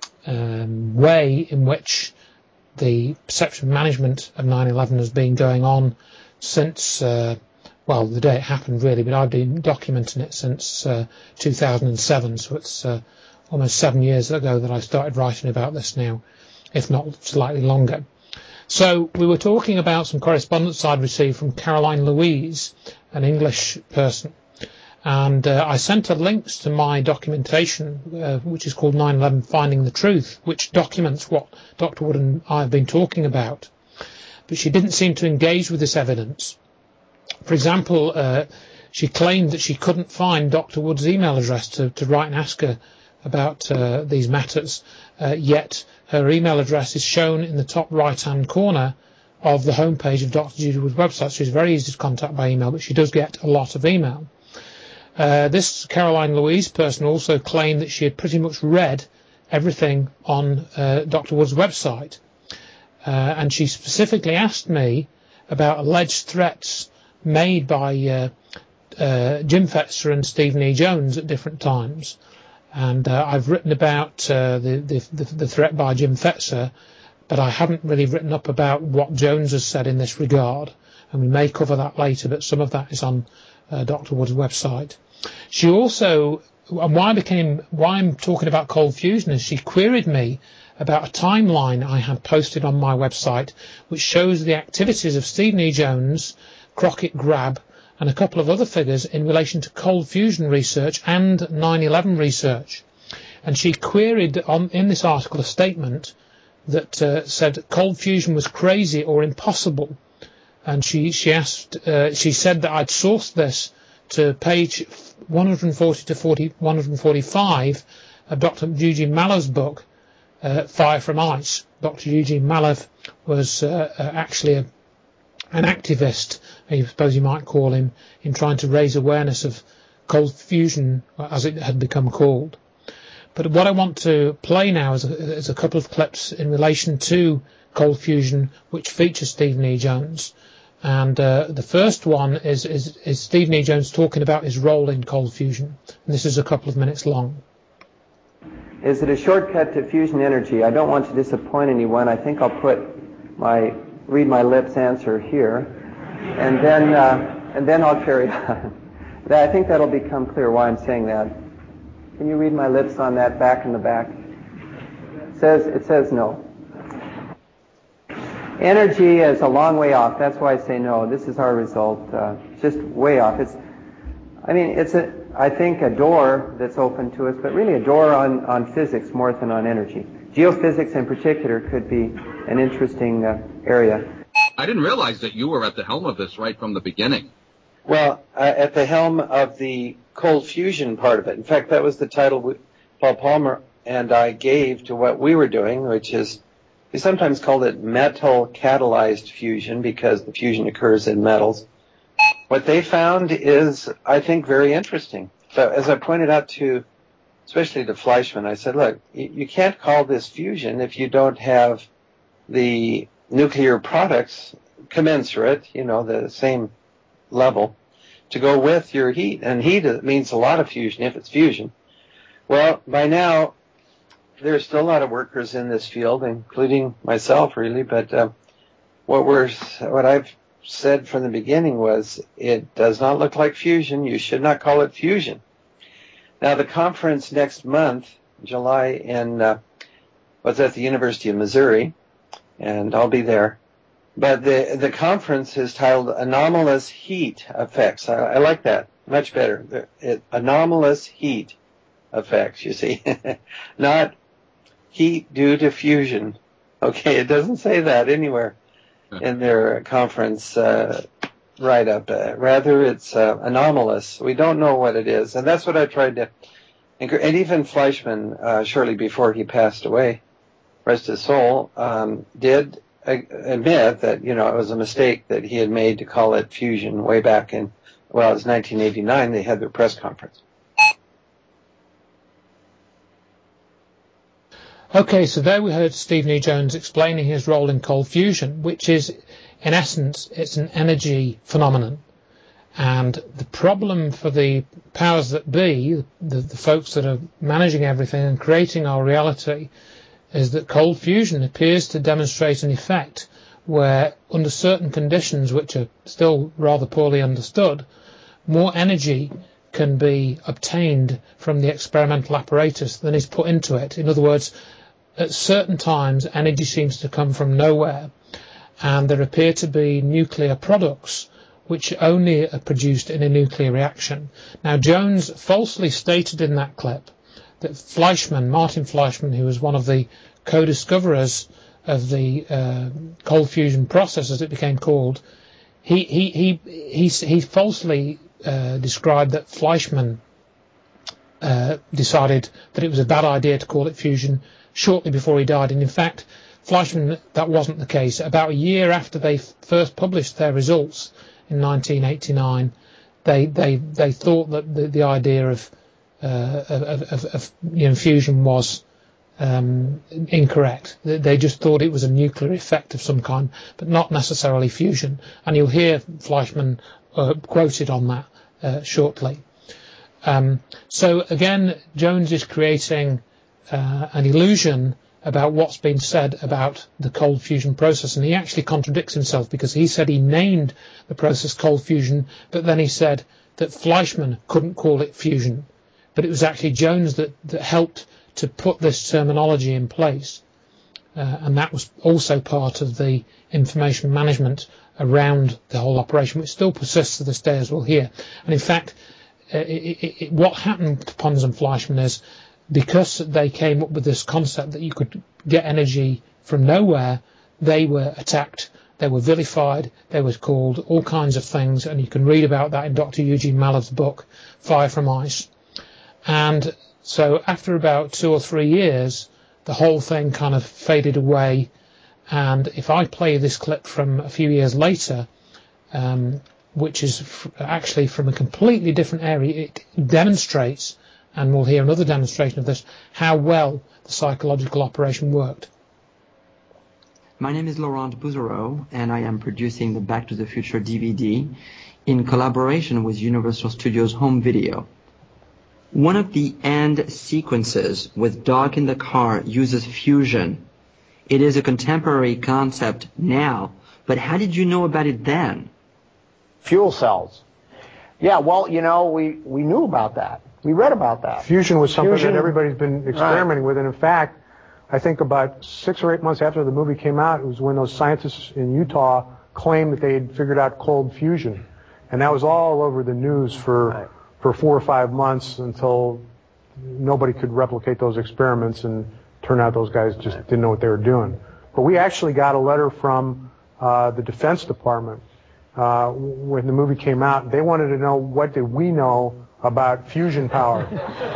um, way in which the perception management of nine eleven has been going on since, uh, well, the day it happened really, but I've been documenting it since uh, two thousand seven, so it's uh, almost seven years ago that I started writing about this now, if not slightly longer. So we were talking about some correspondence I'd received from Caroline Louise, an English person. And uh, I sent her links to my documentation, uh, which is called nine eleven Finding the Truth, which documents what Doctor Wood and I have been talking about. But she didn't seem to engage with this evidence. For example, uh, she claimed that she couldn't find Doctor Wood's email address to, to write and ask her about uh, these matters, uh, yet her email address is shown in the top right-hand corner of the homepage of Doctor Judy Wood's website, so it's very easy to contact by email, but she does get a lot of email. Uh, this Caroline Louise person also claimed that she had pretty much read everything on uh, Doctor Wood's website. Uh, and she specifically asked me about alleged threats made by uh, uh, Jim Fetzer and Stephen E. Jones at different times. And uh, I've written about uh, the, the, the threat by Jim Fetzer, but I haven't really written up about what Jones has said in this regard. And we may cover that later, but some of that is on uh, Doctor Wood's website. She also, and why I became, why I'm talking about cold fusion is she queried me about a timeline I had posted on my website, which shows the activities of Stephen E. Jones, Crockett Grab, and a couple of other figures in relation to cold fusion research and nine eleven research. And she queried on, in this article, a statement that uh, said cold fusion was crazy or impossible. And she, she asked, uh, she said that I'd sourced this to page one forty to one forty-five of Doctor Eugene Mallow's book, uh, Fire from Ice. Doctor Eugene Mallow was uh, uh, actually a, an activist, I suppose you might call him, in trying to raise awareness of cold fusion, as it had become called. But what I want to play now is a, is a couple of clips in relation to cold fusion, which features Stephen E. Jones. And uh, the first one is, is, is Stephen E. Jones talking about his role in cold fusion. And this is a couple of minutes long. Is it a shortcut to fusion energy? I don't want to disappoint anyone. I think I'll put my read my lips answer here, and then uh, and then I'll carry on. I think that'll become clear why I'm saying that. Can you read my lips on that back in the back? It says it says no. Energy is a long way off. That's why I say no. This is our result. Uh, just way off. It's, I mean, it's a, I think a door that's open to us, but really a door on, on physics more than on energy. Geophysics in particular could be an interesting uh, area. I didn't realize that you were at the helm of this right from the beginning. Well, uh, at the helm of the cold fusion part of it. In fact, that was the title we, Paul Palmer and I gave to what we were doing, which is, we sometimes called it metal-catalyzed fusion because the fusion occurs in metals. What they found is, I think, very interesting. So as I pointed out to, especially to Fleischmann, I said, look, you can't call this fusion if you don't have the nuclear products commensurate, you know, the same level, to go with your heat. And heat means a lot of fusion if it's fusion. Well, by now, there's still a lot of workers in this field, including myself, really. But uh, what we're, what I've said from the beginning was, it does not look like fusion. You should not call it fusion. Now, the conference next month, July, in uh, was at the University of Missouri, and I'll be there. But the the conference is titled Anomalous Heat Effects. I, I like that much better. It, anomalous heat effects, you see, not heat due to fusion. Okay, it doesn't say that anywhere in their conference uh, write-up. Uh, rather, it's uh, anomalous. We don't know what it is, and that's what I tried to. And even Fleischmann, uh, shortly before he passed away, rest his soul, um, did admit that, you know, it was a mistake that he had made to call it fusion way back in, well, it was nineteen eighty-nine. They had their press conference. Okay, so there we heard Stephen E. Jones explaining his role in cold fusion, which is, in essence, it's an energy phenomenon. And the problem for the powers that be, the, the folks that are managing everything and creating our reality, is that cold fusion appears to demonstrate an effect where, under certain conditions which are still rather poorly understood, more energy can be obtained from the experimental apparatus than is put into it. In other words, at certain times, energy seems to come from nowhere, and there appear to be nuclear products which only are produced in a nuclear reaction. Now, Jones falsely stated in that clip that Fleischmann, Martin Fleischmann, who was one of the co-discoverers of the uh, cold fusion process, as it became called, he he he he, he falsely uh, described that Fleischmann uh, decided that it was a bad idea to call it fusion shortly before he died. And in fact, Fleischmann, that wasn't the case. About a year after they f- first published their results in nineteen eighty-nine, they they they thought that the, the idea of, uh, of, of of you know fusion was um, incorrect. They just thought it was a nuclear effect of some kind, but not necessarily fusion. And you'll hear Fleischmann uh, quoted on that uh, shortly. Um, so again, Jones is creating uh, an illusion about what's been said about the cold fusion process, and he actually contradicts himself, because he said he named the process cold fusion, but then he said that Fleischmann couldn't call it fusion, but it was actually Jones that, that helped to put this terminology in place, uh, and that was also part of the information management around the whole operation, which still persists to this day, as we'll hear. And in fact, uh, it, it, it, what happened to Pons and Fleischmann is, because they came up with this concept that you could get energy from nowhere, they were attacked, they were vilified, they were called all kinds of things, and you can read about that in Doctor Eugene Mallard's book, Fire from Ice. And so after about two or three years, the whole thing kind of faded away, and if I play this clip from a few years later, um, which is f- actually from a completely different area, it demonstrates, and we'll hear another demonstration of this, how well the psychological operation worked. My name is Laurent Bouzereau, and I am producing the Back to the Future D V D in collaboration with Universal Studios Home Video. One of the end sequences with Doc in the car uses fusion. It is a contemporary concept now, but how did you know about it then? Fuel cells. Yeah, well, you know, we, we knew about that. We read about that. Fusion was something Fusion, that everybody's been experimenting right. with, and in fact, I think about six or eight months after the movie came out, it was when those scientists in Utah claimed that they had figured out cold fusion, and that was all over the news for right. for four or five months until nobody could replicate those experiments, and turned out those guys just right. didn't know what they were doing. But we actually got a letter from uh, the Defense Department uh, when the movie came out. They wanted to know, what did we know about fusion power?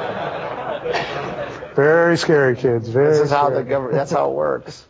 Very scary, kids. Very this is how scary. the government. That's how it works.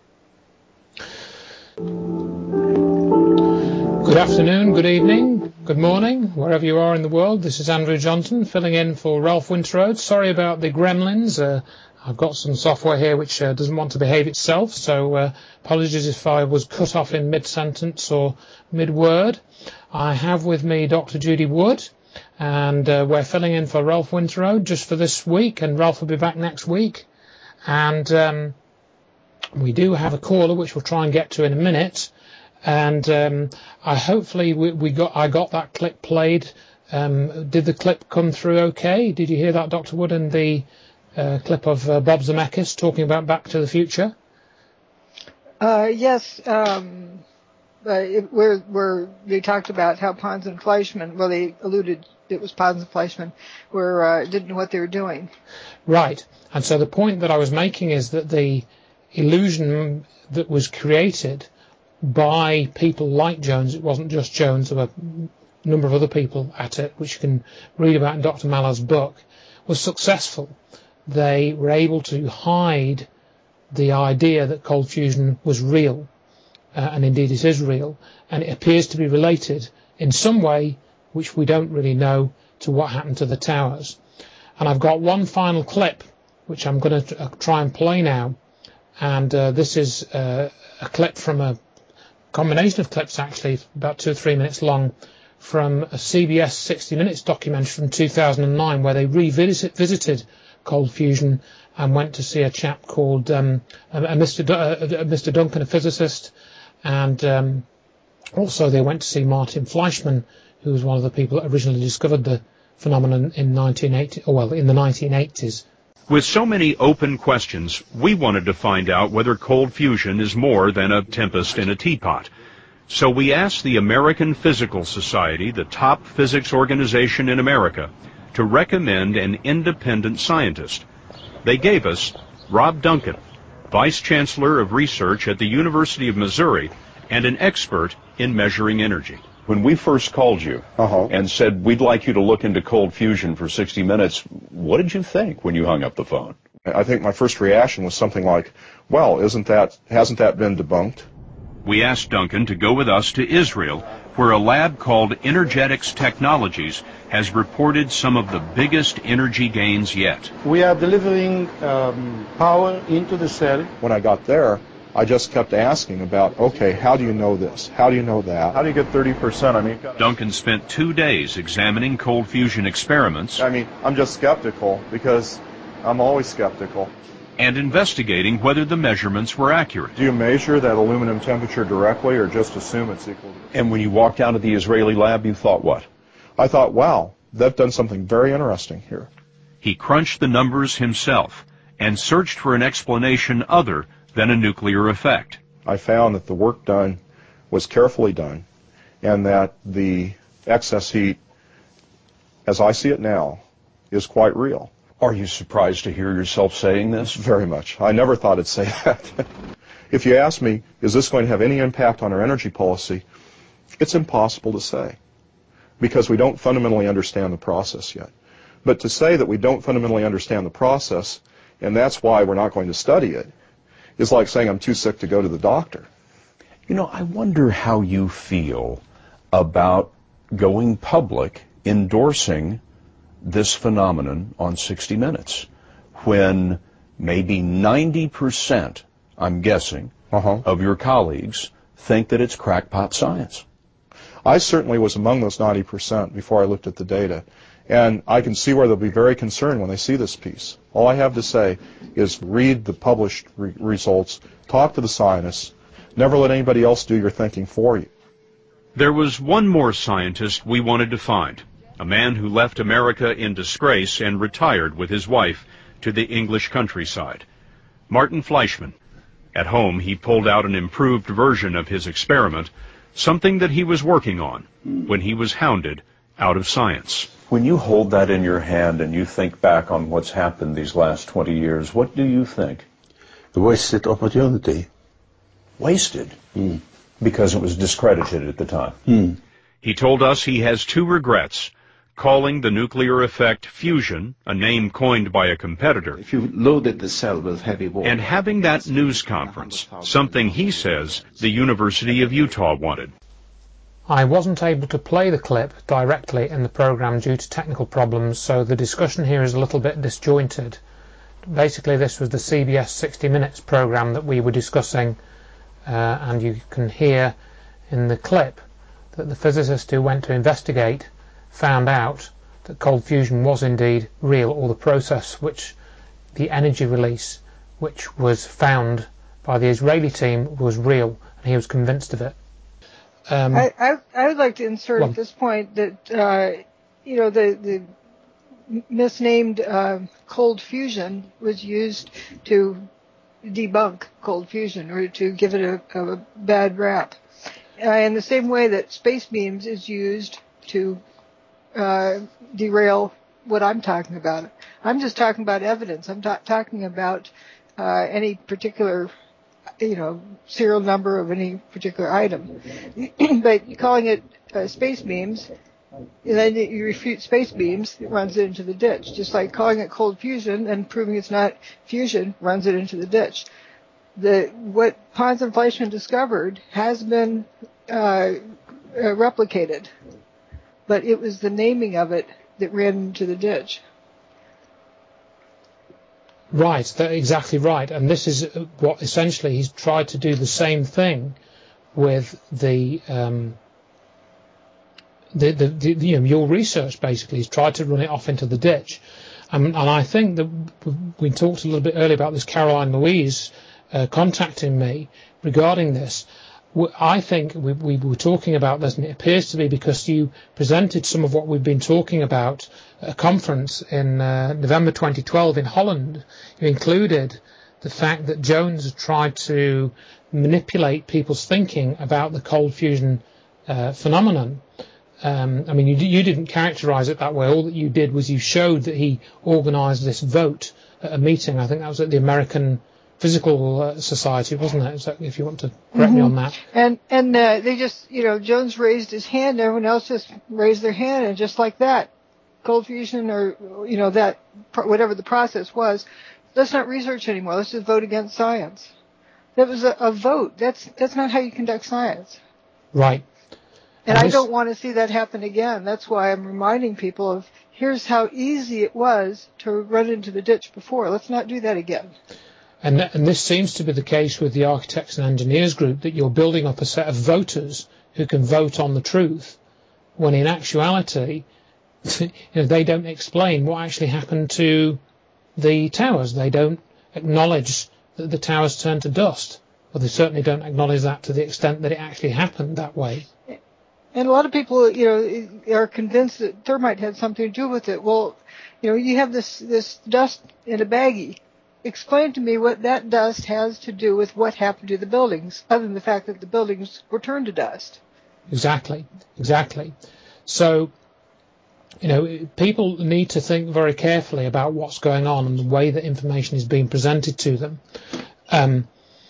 Good afternoon, good evening, good morning, wherever you are in the world. This is Andrew Johnson filling in for Ralph Winterode. Sorry about the gremlins. Uh, I've got some software here which uh, doesn't want to behave itself, so uh, apologies if I was cut off in mid-sentence or mid-word. I have with me Doctor Judy Wood, and uh, we're filling in for Ralph Winterow just for this week, and Ralph will be back next week. And um, we do have a caller, which we'll try and get to in a minute. And um, I hopefully we, we got I got that clip played. Um, did the clip come through okay? Did you hear that, Doctor Wood, and the uh, clip of uh, Bob Zemeckis talking about Back to the Future? Uh, yes, um, uh, it, where where they talked about how Pons and Fleischman, well, they alluded it was Pons and Fleischman, were uh, didn't know what they were doing. Right, and so the point that I was making is that the illusion that was created by people like Jones, it wasn't just Jones, there were a number of other people at it, which you can read about in Doctor Mallard's book, was successful. They were able to hide the idea that cold fusion was real, uh, and indeed it is real, and it appears to be related in some way, which we don't really know, to what happened to the towers. And I've got one final clip, which I'm going to try and play now, and uh, this is uh, a clip from a combination of clips, actually, about two or three minutes long, from a C B S sixty minutes documentary from two thousand nine, where they revisited cold fusion and went to see a chap called um, a, a Mister D- a, a Mister Duncan, a physicist, and um, also they went to see Martin Fleischmann, who was one of the people that originally discovered the phenomenon in nineteen eighty, or well, in the nineteen eighties. With so many open questions, we wanted to find out whether cold fusion is more than a tempest in a teapot. So we asked the American Physical Society, the top physics organization in America, to recommend an independent scientist. They gave us Rob Duncan, Vice Chancellor of Research at the University of Missouri and an expert in measuring energy. When we first called you uh-huh. and said we'd like you to look into cold fusion for sixty minutes, what did you think when you hung up the phone? I think my first reaction was something like, well, isn't that, hasn't that been debunked? We asked Duncan to go with us to Israel, where a lab called Energetics Technologies has reported some of the biggest energy gains yet. We are delivering um, power into the cell. When I got there, I just kept asking about, okay, how do you know this? How do you know that? How do you get thirty percent? I mean, Duncan spent two days examining cold fusion experiments. I mean, I'm just skeptical because I'm always skeptical. And investigating whether the measurements were accurate. Do you measure that aluminum temperature directly or just assume it's equal to... And when you walked out of the Israeli lab, you thought what? I thought, wow, they've done something very interesting here. He crunched the numbers himself and searched for an explanation other than a nuclear effect. I found that the work done was carefully done and that the excess heat, as I see it now, is quite real. Are you surprised to hear yourself saying this? Very much. I never thought I'd say that. If you ask me, is this going to have any impact on our energy policy, it's impossible to say because we don't fundamentally understand the process yet. But to say that we don't fundamentally understand the process and that's why we're not going to study it is like saying I'm too sick to go to the doctor. You know, I wonder how you feel about going public, endorsing this phenomenon on sixty minutes, when maybe ninety percent, I'm guessing, uh-huh. of your colleagues think that it's crackpot science. I certainly was among those ninety percent before I looked at the data. And I can see where they'll be very concerned when they see this piece. All I have to say is read the published re- results, talk to the scientists, never let anybody else do your thinking for you. There was one more scientist we wanted to find, a man who left America in disgrace and retired with his wife to the English countryside, Martin Fleischmann. At home, he pulled out an improved version of his experiment, something that he was working on when he was hounded out of science. When you hold that in your hand and you think back on what's happened these last twenty years, what do you think? The wasted opportunity. Wasted? Mm. Because it was discredited at the time. Mm. He told us he has two regrets: calling the nuclear effect fusion, a name coined by a competitor, if you loaded the cell with heavy water, and having that news conference, something he says the University of Utah wanted. I wasn't able to play the clip directly in the program due to technical problems, so the discussion here is a little bit disjointed. Basically, this was the C B S sixty minutes program that we were discussing, uh, and you can hear in the clip that the physicist who went to investigate found out that cold fusion was indeed real, or the process which the energy release which was found by the Israeli team was real, and he was convinced of it. Um, I, I, I would like to insert well, at this point that, uh, you know, the, the misnamed uh, cold fusion was used to debunk cold fusion, or to give it a, a bad rap. Uh, in the same way that space beams is used to uh, derail what I'm talking about. I'm just talking about evidence. I'm not talking about uh, any particular, you know, serial number of any particular item. But calling it uh, space beams, and then you refute space beams, it runs it into the ditch. Just like calling it cold fusion and proving it's not fusion runs it into the ditch. The what Pons and Fleischmann discovered has been uh, uh, replicated, but it was the naming of it that ran into the ditch. Right, that's exactly right. And this is what essentially he's tried to do the same thing with the um, the, the, the you know, your research. Basically, he's tried to run it off into the ditch. Um, and I think that we talked a little bit earlier about this Caroline Louise uh, contacting me regarding this. I think we, we were talking about this, and it appears to be because you presented some of what we've been talking about at a conference in uh, November twenty twelve in Holland. You included the fact that Jones had tried to manipulate people's thinking about the cold fusion uh, phenomenon. Um, I mean, you, you didn't characterize it that way. All that you did was you showed that he organized this vote at a meeting. I think that was at the American Physical uh, Society, wasn't it? So if you want to correct mm-hmm. me on that. And and uh, they just, you know, Jones raised his hand, everyone else just raised their hand, and just like that, cold fusion, or, you know, that, whatever the process was, let's not research anymore. Let's just vote against science. That was a, a vote. That's that's not how you conduct science. Right. And, and I this... don't want to see that happen again. That's why I'm reminding people of, here's how easy it was to run into the ditch before. Let's not do that again. And, and this seems to be the case with the architects and engineers group, that you're building up a set of voters who can vote on the truth, when in actuality, you know, they don't explain what actually happened to the towers. They don't acknowledge that the towers turned to dust. Well, they certainly don't acknowledge that to the extent that it actually happened that way. And a lot of people, you know, are convinced that thermite had something to do with it. Well, you know, you have this, this dust in a baggie. Explain to me what that dust has to do with what happened to the buildings, other than the fact that the buildings were turned to dust. Exactly, exactly. So, you know, people need to think very carefully about what's going on and the way that information is being presented to them. Um,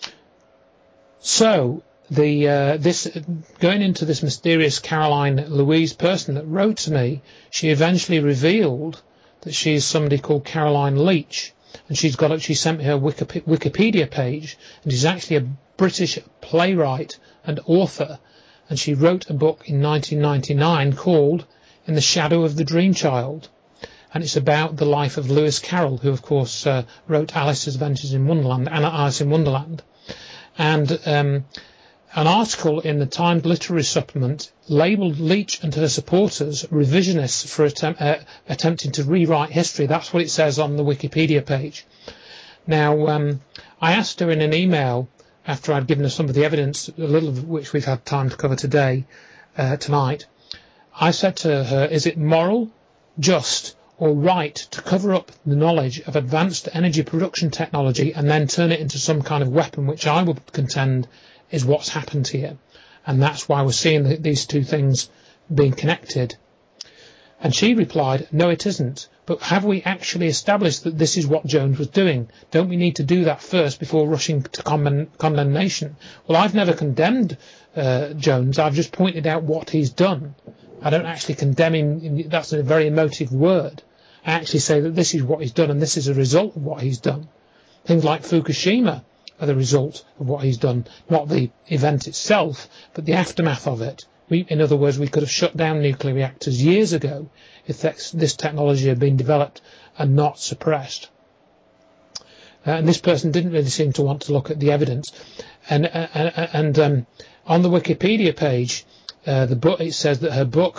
so, the uh, this going into this mysterious Caroline Louise person that wrote to me, she eventually revealed that she is somebody called Caroline Leach. And she's got. She sent me her Wikipedia page, and she's actually a British playwright and author. And she wrote a book in nineteen ninety-nine called "In the Shadow of the Dream Child," and it's about the life of Lewis Carroll, who, of course, uh, wrote Alice's Adventures in Wonderland and Alice in Wonderland. And um, an article in the Times Literary Supplement labelled Leach and her supporters revisionists for attempt, uh, attempting to rewrite history. That's what it says on the Wikipedia page. Now, um, I asked her in an email, after I'd given her some of the evidence, a little of which we've had time to cover today, uh, tonight, I said to her, is it moral, just, or right to cover up the knowledge of advanced energy production technology and then turn it into some kind of weapon, which I would contend is what's happened here, and that's why we're seeing the, these two things being connected. And she replied, no, it isn't. But have we actually established that this is what Jones was doing? Don't we need to do that first before rushing to con- condemnation? Well, I've never condemned uh, Jones. I've just pointed out what he's done. I don't actually condemn him. That's a very emotive word. I actually say that this is what he's done, and this is a result of what he's done. Things like Fukushima are the result of what he's done, not the event itself, but the aftermath of it. We, in other words, we could have shut down nuclear reactors years ago if this technology had been developed and not suppressed. Uh, and this person didn't really seem to want to look at the evidence. And, uh, and um, on the Wikipedia page, uh, the book, it says that her book,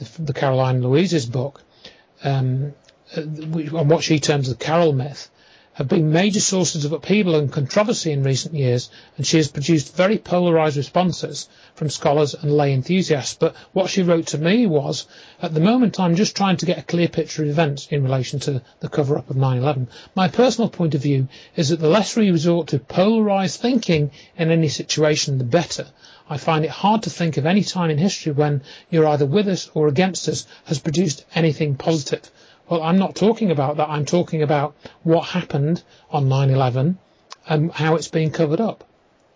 the, the Caroline Louise's book, um, on what she terms the Carroll myth, have been major sources of upheaval and controversy in recent years, and she has produced very polarised responses from scholars and lay enthusiasts. But what she wrote to me was, at the moment I'm just trying to get a clear picture of events in relation to the cover-up of nine eleven. My personal point of view is that the less we resort to polarised thinking in any situation, the better. I find it hard to think of any time in history when you're either with us or against us has produced anything positive. Well, I'm not talking about that. I'm talking about what happened on nine eleven and how it's being covered up.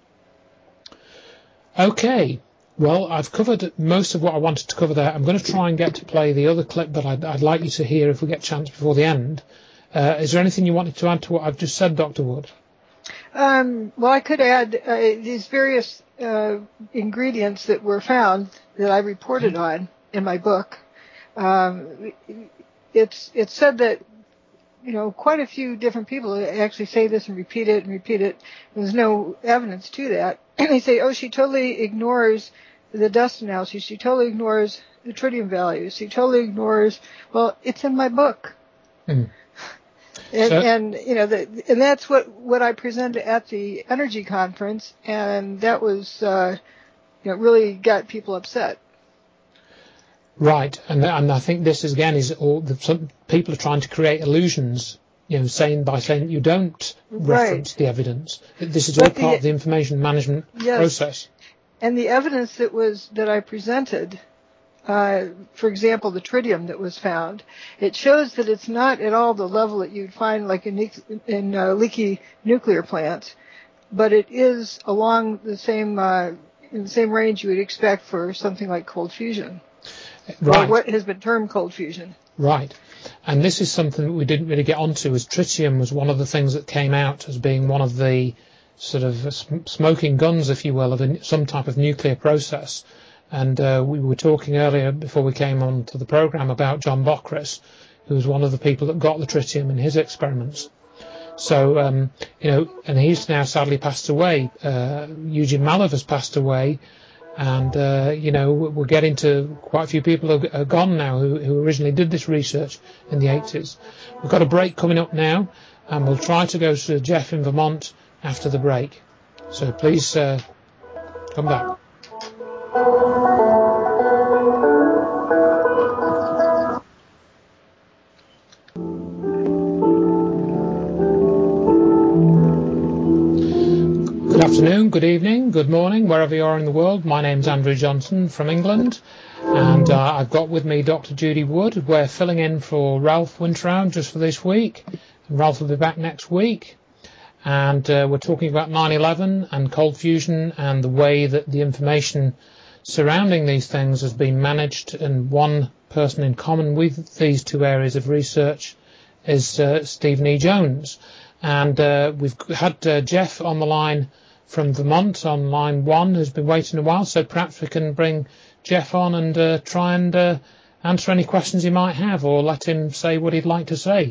Okay, well, I've covered most of what I wanted to cover there. I'm going to try and get to play the other clip that I'd, I'd like you to hear if we get a chance before the end. Uh, is there anything you wanted to add to what I've just said, Doctor Wood? Um, well, I could add uh, these various uh, ingredients that were found that I reported mm-hmm. on in my book. Um, It's it's said that, you know, quite a few different people actually say this and repeat it and repeat it. There's no evidence to that. And they say, oh, she totally ignores the dust analysis. She totally ignores the tritium values. She totally ignores, well, it's in my book. Mm. And, so, and, you know, the, and that's what, what I presented at the energy conference. And that was, uh, you know, really got people upset. Right, and and I think this is, again is all the, some people are trying to create illusions, you know, saying by saying you don't reference right. the evidence. This is all but part the, of the information management yes, process. And the evidence that was that I presented, uh, for example, the tritium that was found, it shows that it's not at all the level that you'd find like in in uh, leaky nuclear plants, but it is along the same uh, in the same range you would expect for something like cold fusion. Right. Or what has been termed cold fusion. Right. And this is something that we didn't really get onto, as tritium was one of the things that came out as being one of the sort of smoking guns, if you will, of a, some type of nuclear process. And uh, we were talking earlier, before we came on to the programme, about John Bockris, who was one of the people that got the tritium in his experiments. So, um, you know, and he's now sadly passed away. Uh, Eugene Mallove has passed away. And, uh, you know, we're getting to quite a few people are, are gone now who, who originally did this research in the eighties. We've got a break coming up now, and we'll try to go to Jeff in Vermont after the break. So please uh, come back. Good afternoon, good evening, good morning, wherever you are in the world. My name's Andrew Johnson from England, and uh, I've got with me Doctor Judy Wood. We're filling in for Ralph Wintrow just for this week. And Ralph will be back next week, and uh, we're talking about nine eleven and cold fusion and the way that the information surrounding these things has been managed. And one person in common with these two areas of research is uh, Stephen E. Jones. And uh, we've had uh, Jeff on the line from Vermont on line one, who's been waiting a while, so perhaps we can bring Jeff on and uh, try and uh, answer any questions he might have, or let him say what he'd like to say.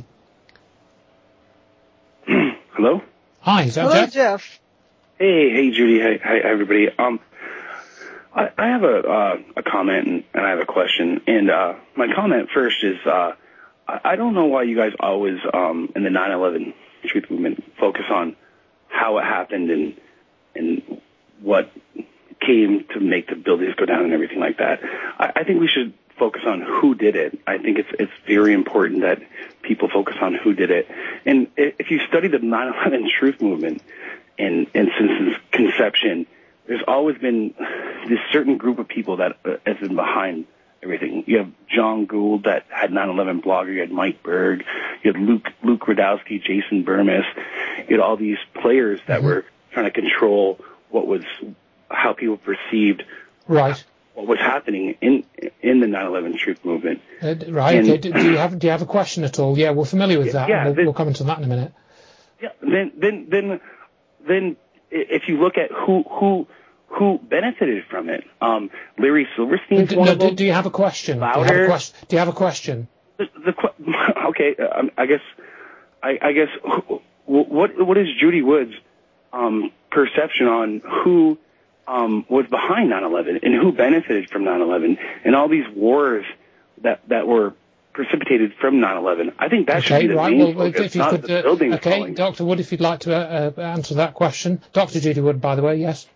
Hello? Hi, is that Hello, Jeff? Jeff. Hey, hey, Judy. Hey, hi, everybody. Um, I, I have a uh, a comment and, and I have a question. And uh, my comment first is uh, I, I don't know why you guys always, um, in the nine eleven truth movement, focus on how it happened and and what came to make the buildings go down and everything like that. I, I think we should focus on who did it. I think it's it's very important that people focus on who did it. And if you study the nine eleven truth movement and, and since its conception, there's always been this certain group of people that uh, has been behind everything. You have John Gould that had nine eleven Blogger. You had Mike Berg. You had Luke Luke Radowski, Jason Burmis. You had all these players that mm-hmm. were trying to control what was how people perceived right what was happening in in the nine eleven truth movement. Uh, right. And, okay. Do, do you have do you have a question at all? Yeah, we're familiar with that. Yeah, we'll, then, we'll come into that in a minute. Yeah. Then then then then if you look at who who. who benefited from it. Um, Larry Silverstein's do, one no, of them. Do, do you have a question? Louder. Do you have a, quest, do you have a question? The, the, okay, um, I guess, I, I guess, what what is Judy Wood's um, perception on who um, was behind nine eleven and who benefited from nine eleven and all these wars that that were precipitated from nine eleven. I think that okay, should be the right. main Well, focus, if you not could, the uh, buildings okay, falling. Doctor Wood, if you'd like to uh, uh, answer that question. Doctor Judy Wood, by the way, yes.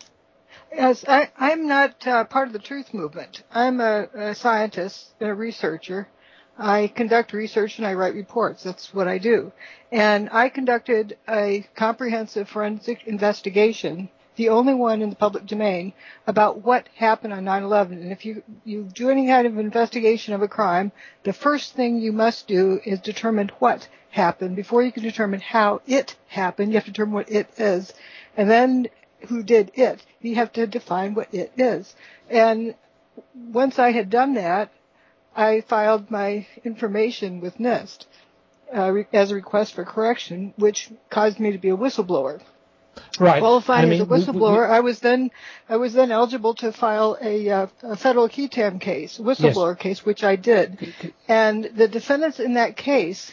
Yes, I, I'm not uh, part of the truth movement. I'm a, a scientist and a researcher. I conduct research and I write reports. That's what I do. And I conducted a comprehensive forensic investigation, the only one in the public domain, about what happened on nine eleven. And if you, you do any kind of investigation of a crime, the first thing you must do is determine what happened. Before you can determine how it happened, you have to determine what it is. And then who did it. You have to define what it is. And once I had done that, I filed my information with NIST uh, re- as a request for correction, which caused me to be a whistleblower. Right. Qualifying I mean, as a whistleblower, we, we, I was then I was then eligible to file a, uh, a federal K E T A M case, whistleblower yes. case, which I did. And the defendants in that case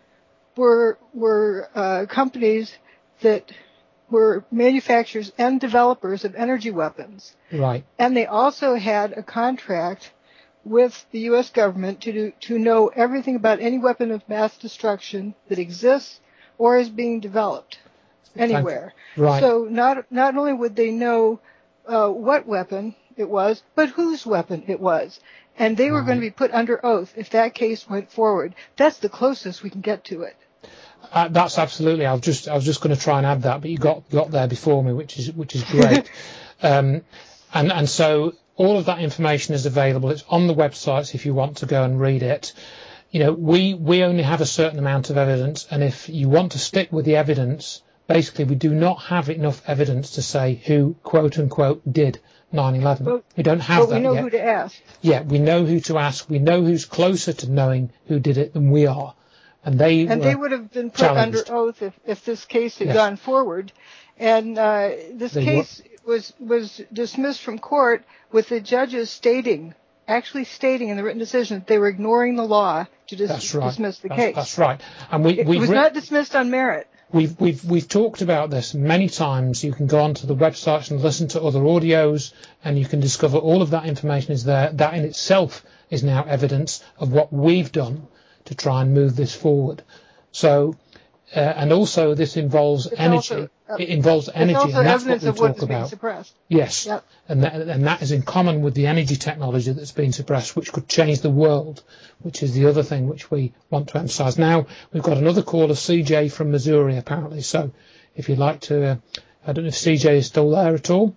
were were uh, companies that were manufacturers and developers of energy weapons. Right. And they also had a contract with the U S government to do, to know everything about any weapon of mass destruction that exists or is being developed anywhere. Right. So not not only would they know uh, what weapon it was, but whose weapon it was. And they were right. going to be put under oath if that case went forward. That's the closest we can get to it. Uh, that's absolutely. I was just I was just going to try and add that, but you got got there before me, which is which is great. um, and and so all of that information is available. It's on the websites if you want to go and read it. You know, we we only have a certain amount of evidence, and if you want to stick with the evidence, basically we do not have enough evidence to say who quote unquote did nine eleven. But, we don't have but that we know yet. who to ask. Yeah, we know who to ask. We know who's closer to knowing who did it than we are. And they and were they would have been put challenged. under oath if, if this case had yes. gone forward. And uh, this they case were. was was dismissed from court with the judges stating, actually stating in the written decision that they were ignoring the law to dis- that's right. dismiss the that's, case. That's right. And we it we've was re- not dismissed on merit. We've we've we've talked about this many times. You can go onto the websites and listen to other audios, and you can discover all of that information is there. That in itself is now evidence of what we've done to try and move this forward. So, uh, and also this involves it's energy. Also, uh, it involves energy, also and that's what evidence we of what talk is being about. Suppressed. Yes, yep. and that, and that is in common with the energy technology that's been suppressed, which could change the world, which is the other thing which we want to emphasise. Now we've got another caller, C J from Missouri, apparently. So, if you'd like to, uh, I don't know if C J is still there at all.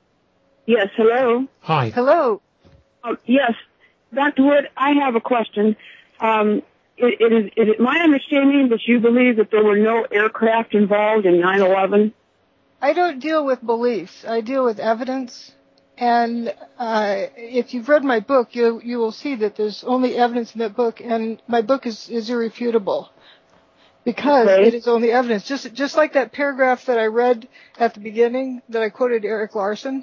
Yes. Hello. Hi. Hello. Um, yes, Doctor Wood, I have a question. Um, It, it is, is it my understanding that you believe that there were no aircraft involved in nine eleven? I don't deal with beliefs. I deal with evidence. And uh, if you've read my book, you you will see that there's only evidence in that book, and my book is, is irrefutable because okay. it is only evidence. Just just like that paragraph that I read at the beginning that I quoted Eric Larson.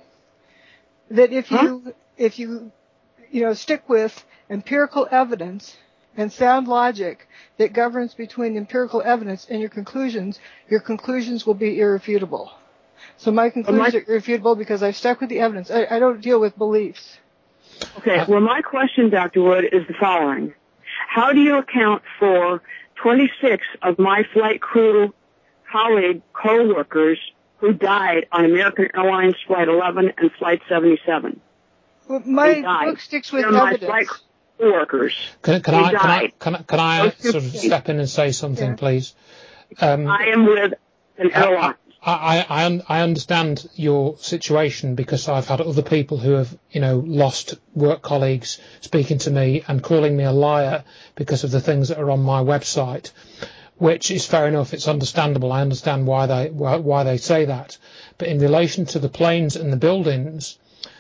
That if huh? you if you you know stick with empirical evidence and sound logic that governs between empirical evidence and your conclusions, your conclusions will be irrefutable. So my conclusions well, my, are irrefutable because I've stuck with the evidence. I, I don't deal with beliefs. Okay, well my question, Doctor Wood, is the following. How do you account for twenty-six of my flight crew colleague co-workers who died on American Airlines Flight eleven and Flight seventy-seven? Well, my book sticks with They're evidence. My flight workers. Can, can, I, can I can I can I sort of step in and say something, yeah. please? Um, I am with an airline. I I, I, I understand your situation because I've had other people who have you know lost work colleagues speaking to me and calling me a liar because of the things that are on my website, which is fair enough. It's understandable. I understand why they why, why they say that. But in relation to the planes and the buildings,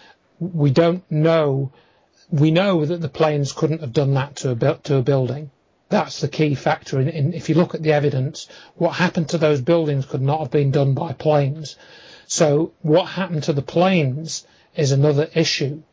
we don't know. We know that the planes couldn't have done that to a, to a building. That's the key factor. In, in, if you look at the evidence, what happened to those buildings could not have been done by planes. So what happened to the planes is another issue,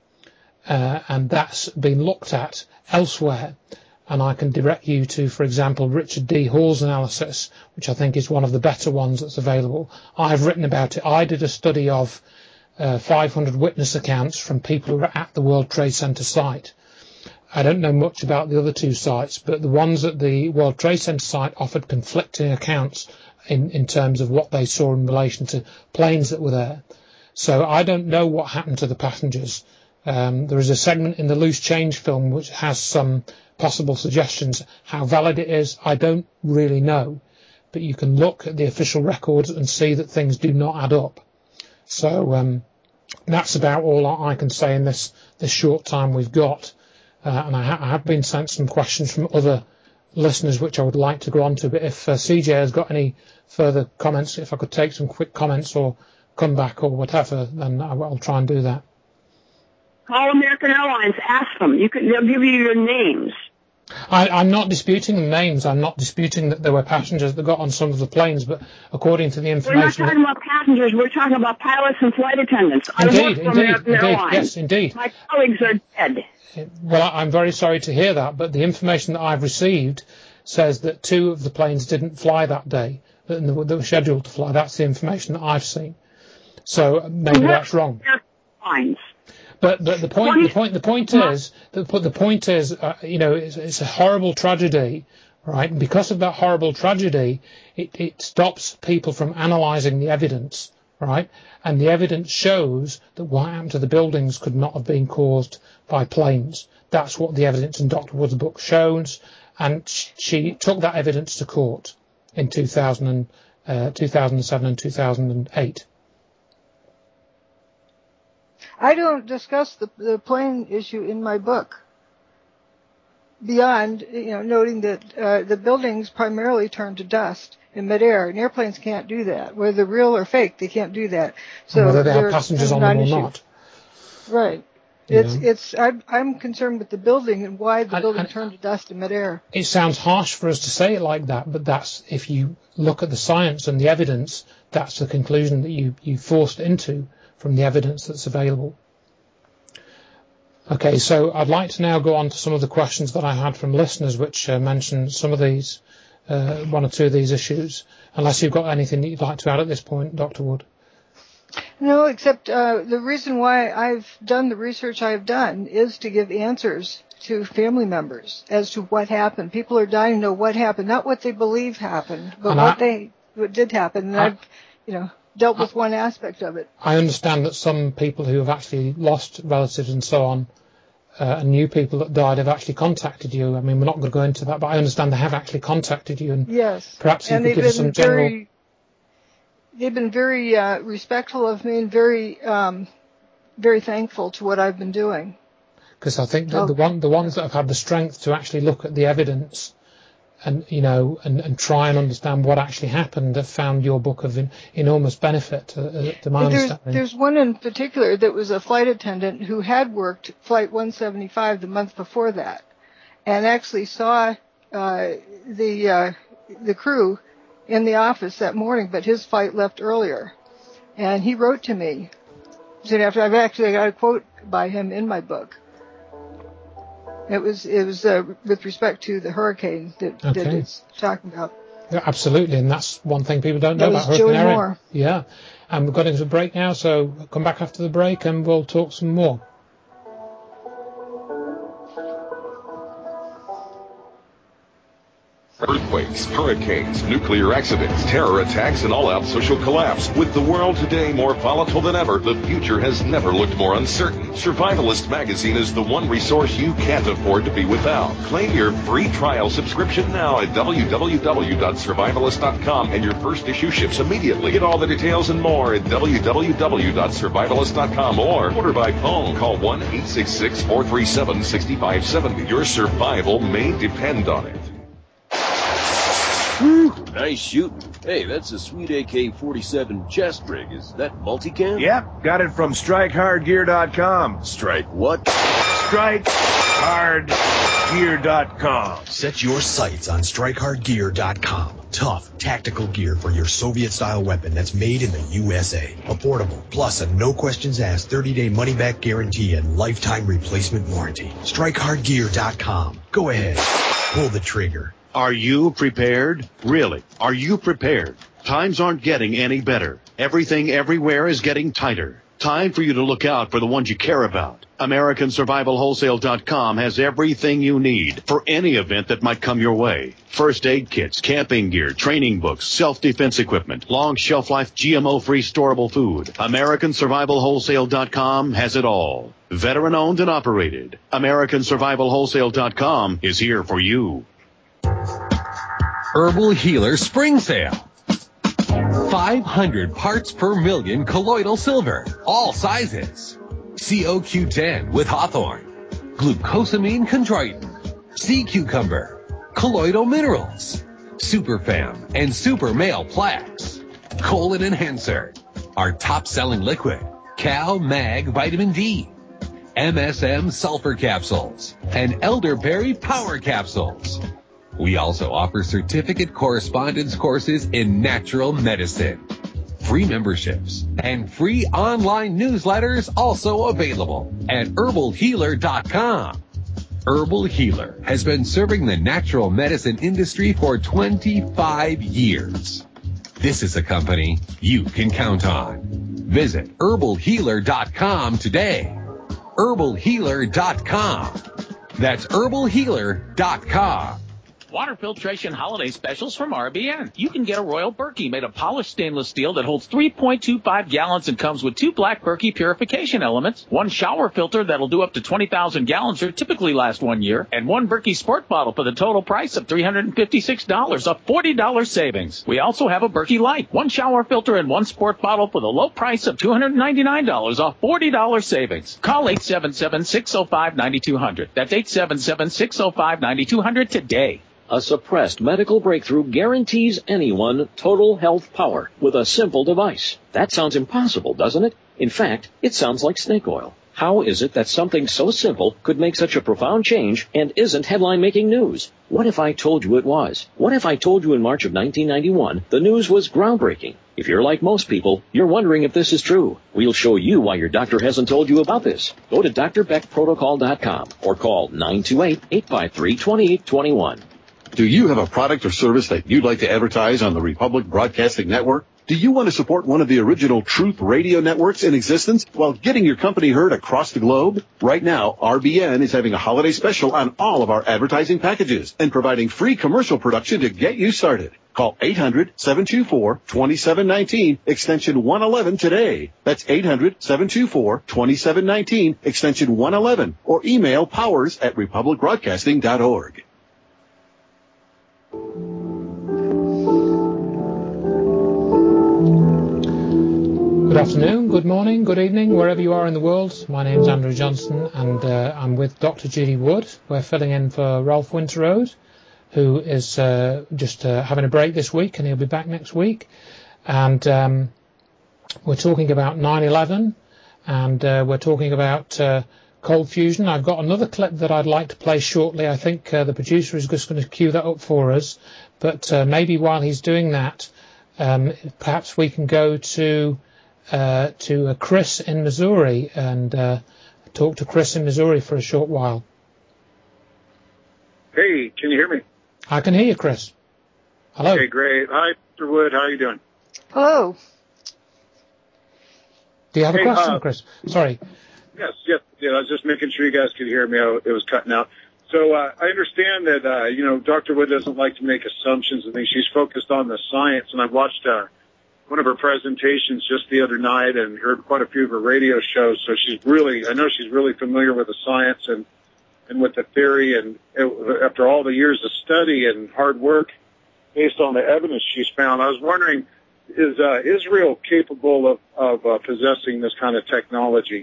uh, and that's been looked at elsewhere. And I can direct you to, for example, Richard D. Hall's analysis, which I think is one of the better ones that's available. I've written about it. I did a study of Uh, five hundred witness accounts from people who were at the World Trade Center site, I don't know much about the other two sites, but the ones at the World Trade Center site offered conflicting accounts in, in terms of what they saw in relation to planes that were there. So I don't know what happened to the passengers. Um, there is a segment in the Loose Change film which has some possible suggestions. How valid it is, I don't really know. But you can look at the official records and see that things do not add up. So um, that's about all I can say in this, this short time we've got. Uh, and I, ha- I have been sent some questions from other listeners which I would like to go on to. But if uh, C J has got any further comments, if I could take some quick comments or come back or whatever, then I will try and do that. Call American Airlines. Ask them. You can, they'll give you your names. I, I'm not disputing the names. I'm not disputing that there were passengers that got on some of the planes, but according to the information... We're not talking about passengers. We're talking about pilots and flight attendants. Indeed, I work for indeed, American indeed. Airlines. Yes, indeed. My colleagues are dead. Well, I'm very sorry to hear that, but the information that I've received says that two of the planes didn't fly that day, that they were scheduled to fly. That's the information that I've seen. So maybe that's wrong. Airlines. But but the point the point the point is the the point is uh, you know it's, it's a horrible tragedy, right? And because of that horrible tragedy, it it stops people from analysing the evidence, right? And the evidence shows that what happened to the buildings could not have been caused by planes. That's what the evidence in Doctor Wood's book shows, and she took that evidence to court in two thousand, uh, two thousand seven and two thousand eight. I don't discuss the, the plane issue in my book beyond, you know, noting that uh, the buildings primarily turn to dust in midair, and airplanes can't do that. Whether they're real or fake, they can't do that. So and whether they have passengers on them or not. Right. It's yeah. it's. I'm, I'm concerned with the building and why the and, building and turned to dust in midair. It sounds harsh for us to say it like that, but that's if you look at the science and the evidence, that's the conclusion that you you forced into from the evidence that's available. Okay, so I'd like to now go on to some of the questions that I had from listeners, which uh, mentioned some of these, uh, one or two of these issues. Unless you've got anything that you'd like to add at this point, Doctor Wood. No, except uh, the reason why I've done the research I've done is to give answers to family members as to what happened. People are dying to know what happened, not what they believe happened, but and what I, they what did happen. And I, I've, you know, dealt with I, one aspect of it. I understand that some people who have actually lost relatives and so on, uh, and new people that died have actually contacted you. I mean, we're not going to go into that, but I understand they have actually contacted you, and yes, perhaps you and could give us some general. Very, they've been very uh, respectful of me and very, um, very thankful to what I've been doing. Because I think that oh. the one, the ones that have had the strength to actually look at the evidence, and you know, and, and try and understand what actually happened, have found your book of in, enormous benefit to, to my there's, understanding. There's one in particular that was a flight attendant who had worked Flight one seventy-five the month before that, and actually saw uh, the uh, the crew in the office that morning, but his flight left earlier, and he wrote to me soon after. I've actually got a quote by him in my book. It was it was uh, with respect to the hurricane that, okay. that it's talking about. Yeah, absolutely, and that's one thing people don't know that about was Hurricane Joey Erin. Moore. Yeah, and we've got into a break now, so come back after the break and we'll talk some more. Earthquakes, hurricanes, nuclear accidents, terror attacks, and all-out social collapse. With the world today more volatile than ever, the future has never looked more uncertain. Survivalist Magazine is the one resource you can't afford to be without. Claim your free trial subscription now at w w w dot survivalist dot com, and your first issue ships immediately. Get all the details and more at w w w dot survivalist dot com or order by phone. Call one eight six six, four three seven, six five seven zero. Your survival may depend on it. Whew, nice shooting. Hey, that's a sweet A K forty-seven chest rig. Is that multicam? Yep, got it from strike hard gear dot com. Strike what? strike hard gear dot com. Set your sights on strike hard gear dot com. Tough, tactical gear for your Soviet-style weapon that's made in the U S A. Affordable, plus a no-questions-asked thirty-day money-back guarantee and lifetime replacement warranty. strike hard gear dot com. Go ahead. Pull the trigger. Are you prepared? Really? Are you prepared? Times aren't getting any better. Everything everywhere is getting tighter. Time for you to look out for the ones you care about. American Survival Wholesale dot com has everything you need for any event that might come your way. First aid kits, camping gear, training books, self-defense equipment, long shelf life G M O-free storable food. American Survival Wholesale dot com has it all. Veteran owned and operated. American Survival Wholesale dot com is here for you. Herbal Healer Spring Sale. five hundred parts per million colloidal silver, all sizes. C O Q ten with hawthorn, glucosamine chondroitin, sea cucumber, colloidal minerals, superfam and super male plaques, colon enhancer, our top-selling liquid, Cal Mag Vitamin D, M S M sulfur capsules, and elderberry power capsules. We also offer certificate correspondence courses in natural medicine. Free memberships and free online newsletters also available at herbal healer dot com. Herbal Healer has been serving the natural medicine industry for twenty-five years. This is a company you can count on. Visit herbal healer dot com today. herbal healer dot com. That's herbal healer dot com. Water filtration holiday specials from R B N. You can get a Royal Berkey made of polished stainless steel that holds three point two five gallons and comes with two black Berkey purification elements, one shower filter that'll do up to twenty thousand gallons or typically last one year, and one Berkey Sport bottle for the total price of three hundred fifty-six dollars, a forty dollars savings. We also have a Berkey Light, one shower filter and one sport bottle for the low price of two hundred ninety-nine dollars, a forty dollars savings. Call eight seven seven, six oh five, nine two zero zero. That's eight seven seven, six oh five, nine two zero zero today. A suppressed medical breakthrough guarantees anyone total health power with a simple device. That sounds impossible, doesn't it? In fact, it sounds like snake oil. How is it that something so simple could make such a profound change and isn't headline-making news? What if I told you it was? What if I told you in March of nineteen ninety-one the news was groundbreaking? If you're like most people, you're wondering if this is true. We'll show you why your doctor hasn't told you about this. Go to D R Beck Protocol dot com or call nine two eight, eight five three, two eight two one. Do you have a product or service that you'd like to advertise on the Republic Broadcasting Network? Do you want to support one of the original Truth Radio networks in existence while getting your company heard across the globe? Right now, R B N is having a holiday special on all of our advertising packages and providing free commercial production to get you started. Call eight hundred, seven two four, two seven one nine, extension one eleven today. That's eight hundred, seven two four, two seven one nine, extension one eleven, or email powers at republic broadcasting dot org. Good afternoon, good morning, good evening, wherever you are in the world. My name's Andrew Johnson, and uh, I'm with Doctor Judy Wood. We're filling in for Ralph Winterrode, who is uh, just uh, having a break this week, and he'll be back next week. And um, we're talking about nine eleven, and uh, we're talking about uh, cold fusion. I've got another clip that I'd like to play shortly. I think uh, the producer is just going to cue that up for us. But uh, maybe while he's doing that, um, perhaps we can go to uh, to uh, Chris in Missouri and uh, talk to Chris in Missouri for a short while. Hey, can you hear me? I can hear you, Chris. Hello. Okay, great. Hi, Mister Wood. How are you doing? Hello. Do you have hey, a question, uh, Chris? Sorry. Yes, yes. Yeah, I was just making sure you guys could hear me. I, it was cutting out. So uh, I understand that, uh, you know, Doctor Wood doesn't like to make assumptions and things. She's focused on the science, and I watched uh, one of her presentations just the other night and heard quite a few of her radio shows. So she's really, I know she's really familiar with the science and, and with the theory. And it, after all the years of study and hard work based on the evidence she's found, I was wondering, is uh, Israel capable of, of uh, possessing this kind of technology?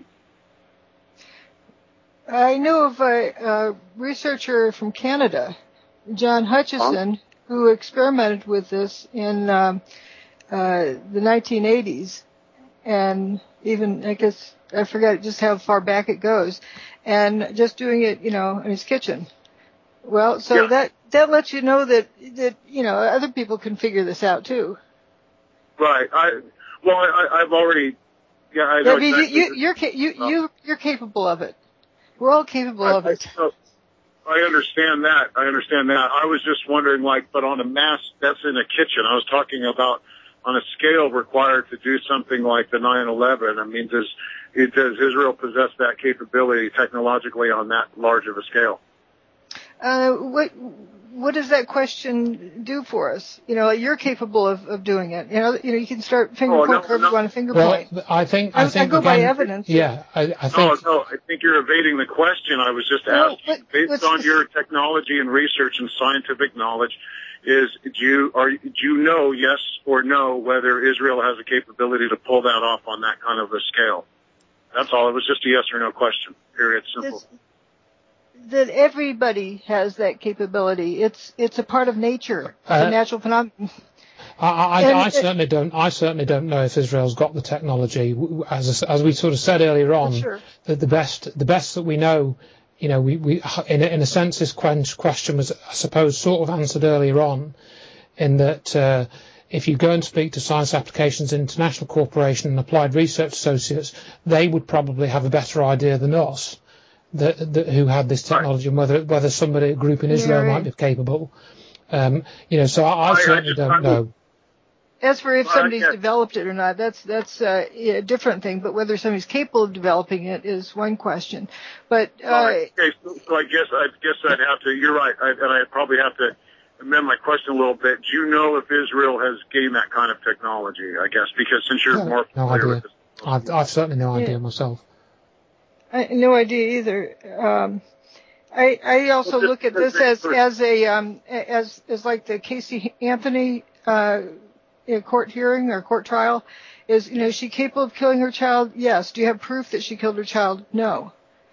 I know of a, a researcher from Canada, John Hutchison, who experimented with this in um, uh, the nineteen eighties, and even, I guess, I forget just how far back it goes, and just doing it, you know, in his kitchen. Well, so yeah. that that lets you know that that you know other people can figure this out too. Right. I well, I, I've already. Yeah, I know. I mean, exactly you, you, you're you you you're capable of it. We're all capable I, of it. I, I understand that. I understand that. I was just wondering, like, but on a mass, that's in a kitchen. I was talking about on a scale required to do something like the nine eleven? I mean, does does Israel possess that capability technologically on that large of a scale? Uh, what what does that question do for us? You know, you're capable of, of doing it. You know, you know, you can start finger Oh, point no, wherever no. you want to finger Well, point. I think I, I, think I go by again, evidence. Yeah, I, I No, think. no, I think you're evading the question. I was just No, asking, but- based but- on your technology and research and scientific knowledge, is do you are do you know, yes or no, whether Israel has a capability to pull that off on that kind of a scale? That's all. It was just a yes or no question. Period. Simple. It's, that everybody has that capability. It's it's a part of nature. It's Uh, a natural phenomenon. I, I, And I it- certainly don't. I certainly don't know if Israel's got the technology. As as we sort of said earlier on, Sure. that the best the best that we know, you know, we, we in a, in a sense this question was, I suppose, sort of answered earlier on, in that uh, if you go and speak to Science Applications International Corporation and Applied Research Associates, they would probably have a better idea than us that, that who had this technology and whether whether somebody a group in Israel Yeah, might right. be capable. Um, you know, so I, I certainly just- don't I would- know. As for if Well, somebody's yeah. developed it or not, that's that's uh, a different thing. But whether somebody's capable of developing it is one question. But uh, Well, okay, so, so I guess I guess I'd have to. You're right, I, and I probably have to amend my question a little bit. Do you know if Israel has gained that kind of technology? I guess because since you're No, more no familiar idea. with this. I've, I've certainly no idea Yeah. myself. I, no idea either. Um, I I also Well, just- look at this just- as just- as a um as as like the Casey Anthony uh in court hearing or court trial. Is, you know, is she capable of killing her child? Yes. Do you have proof that she killed her child? No.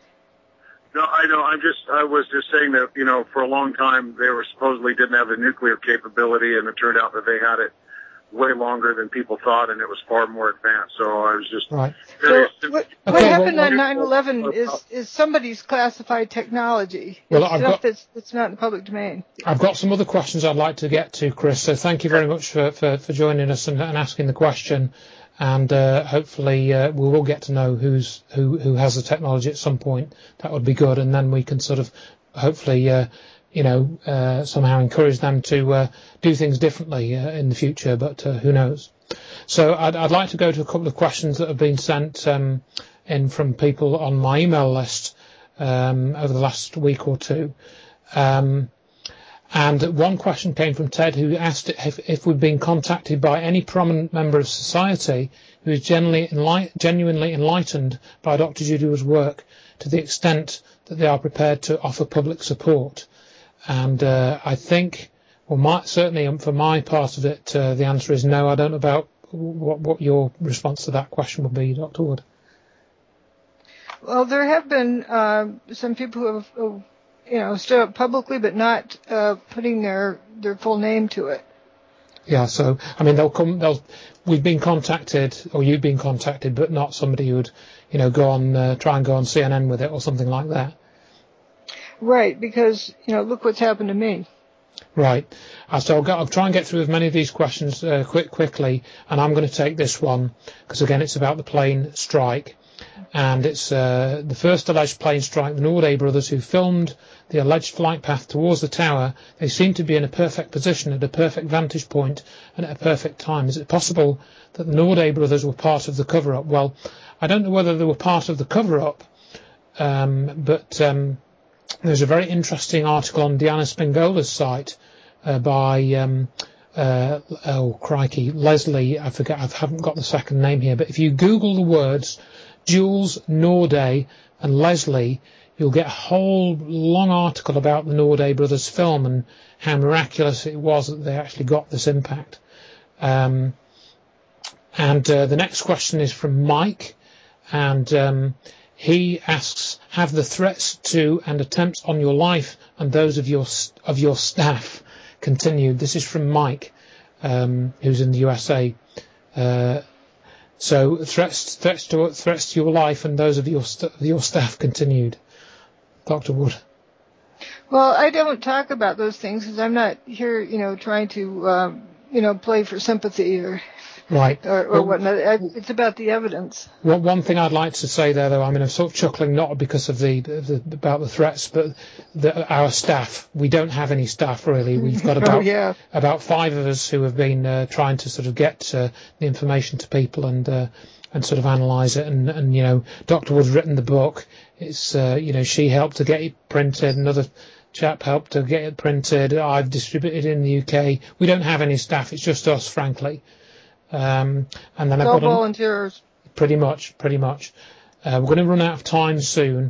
No, I know. I'm just. I was just saying that you know, for a long time they were supposedly didn't have the nuclear capability, and it turned out that they had it way longer than people thought, and it was far more advanced. So I was just Right. So curious. what, Okay, what happened well, on nine eleven is is somebody's classified technology. Well, It's I've stuff got- that's that's not in the public domain. I've got some other questions I'd like to get to, Chris. So thank you very much for, for, for joining us and, and asking the question. And uh, hopefully uh, we will get to know who's who who has the technology at some point. That would be good, and then we can sort of hopefully uh, you know uh, somehow encourage them to uh, do things differently uh, in the future. But uh, who knows? So I'd, I'd like to go to a couple of questions that have been sent um, in from people on my email list um, over the last week or two. Um, And one question came from Ted, who asked if, if we've been contacted by any prominent member of society who is genuinely, enlight, genuinely enlightened by Doctor Judy's work to the extent that they are prepared to offer public support. And uh, I think, well, my, certainly for my part of it, uh, the answer is no. I don't know about what, what your response to that question would be, Doctor Wood. Well, there have been uh, some people who have, who, you know, stood up publicly, but not uh, putting their their full name to it. Yeah, so I mean, they'll come. They'll. We've been contacted, or you've been contacted, but not somebody who would, you know, go on, uh, try and go on C N N with it or something like that. Right, because, you know, look what's happened to me. Right. Uh, so I'll, go, I'll try and get through as many of these questions uh, quick, quickly, and I'm going to take this one because again, it's about the plane strike, and it's uh, the first alleged plane strike. The Norday brothers, who filmed the alleged flight path towards the tower, they seem to be in a perfect position, at a perfect vantage point, and at a perfect time. Is it possible that the Norday brothers were part of the cover-up? Well, I don't know whether they were part of the cover-up, um, but um, there's a very interesting article on Diana Spingola's site uh, by, um, uh, oh crikey, Leslie, I forget, I haven't got the second name here, but if you Google the words Jules Norday and Leslie, you'll get a whole long article about the Norday brothers film and how miraculous it was that they actually got this impact. Um, and uh, the next question is from Mike, and um, he asks, have the threats to and attempts on your life and those of your of your staff continued? This is from Mike, um, who's in the U S A. Uh, so threats threats to threats to your life and those of your st- your staff continued. Doctor Wood. Well, I don't talk about those things because I'm not here, you know, trying to, um, you know, play for sympathy or Right. Or, or Well, whatnot. It's about the evidence. Well, one thing I'd like to say there, though, I mean, I'm sort of chuckling not because of the, the about the threats, but the, our staff. We don't have any staff really. We've got about oh, yeah. about five of us who have been uh, trying to sort of get uh, the information to people and uh, and sort of analyse it. And, and you know, Doctor Wood's written the book. It's uh, you know, she helped to get it printed. Another chap helped to get it printed. I've distributed it in the U K. We don't have any staff. It's just us, frankly. Um, and then it's I've all got volunteers. Pretty much, pretty much. Uh, we're going to run out of time soon.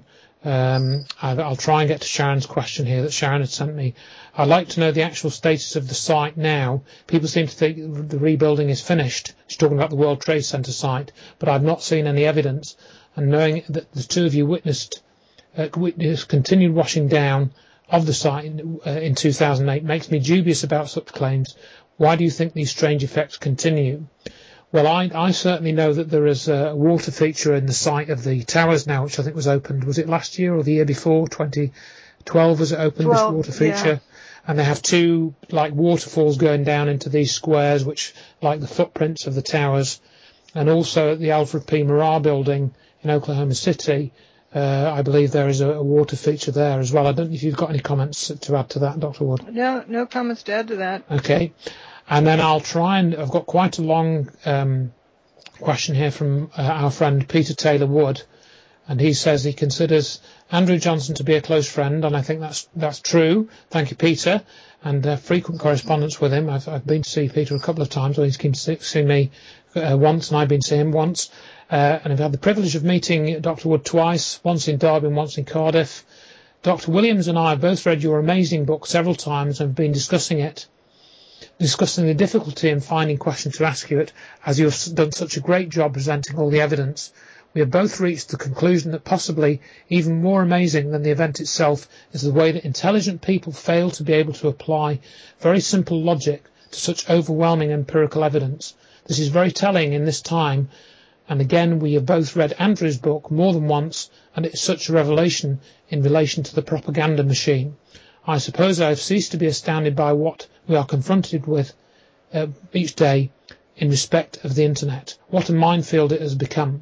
Um, I'll, I'll try and get to Sharon's question here that Sharon had sent me. I'd like to know the actual status of the site now. People seem to think the rebuilding is finished. She's talking about the World Trade Center site, but I've not seen any evidence. And knowing that the two of you witnessed, uh, witnessed continued washing down of the site in, uh, in two thousand eight makes me dubious about such claims. Why do you think these strange effects continue? Well, I, I certainly know that there is a water feature in the site of the towers now, which I think was opened. Was it last year or the year before? twenty twelve was it opened, twelve, this water feature? Yeah. And they have two, like, waterfalls going down into these squares, which, like the footprints of the towers. And also at the Alfred P. Murrah building in Oklahoma City, uh, I believe there is a, a water feature there as well. I don't know if you've got any comments to add to that, Doctor Wood. No, no comments to add to that. Okay. And then I'll try and, I've got quite a long um, question here from uh, our friend Peter Taylor Wood, and he says he considers Andrew Johnson to be a close friend, and I think that's that's true. Thank you, Peter, and uh, frequent correspondence with him. I've, I've been to see Peter a couple of times, or he's came to see, see me uh, once, and I've been to see him once, uh, and I've had the privilege of meeting Doctor Wood twice, once in Derby and once in Cardiff. Doctor Williams and I have both read your amazing book several times and have been discussing it. discussing the difficulty in finding questions to ask you it, as you have done such a great job presenting all the evidence. We have both reached the conclusion that possibly even more amazing than the event itself is the way that intelligent people fail to be able to apply very simple logic to such overwhelming empirical evidence. This is very telling in this time, and again we have both read Andrew's book more than once, and it is such a revelation in relation to the propaganda machine. I suppose I have ceased to be astounded by what we are confronted with uh, each day in respect of the internet. What a minefield it has become.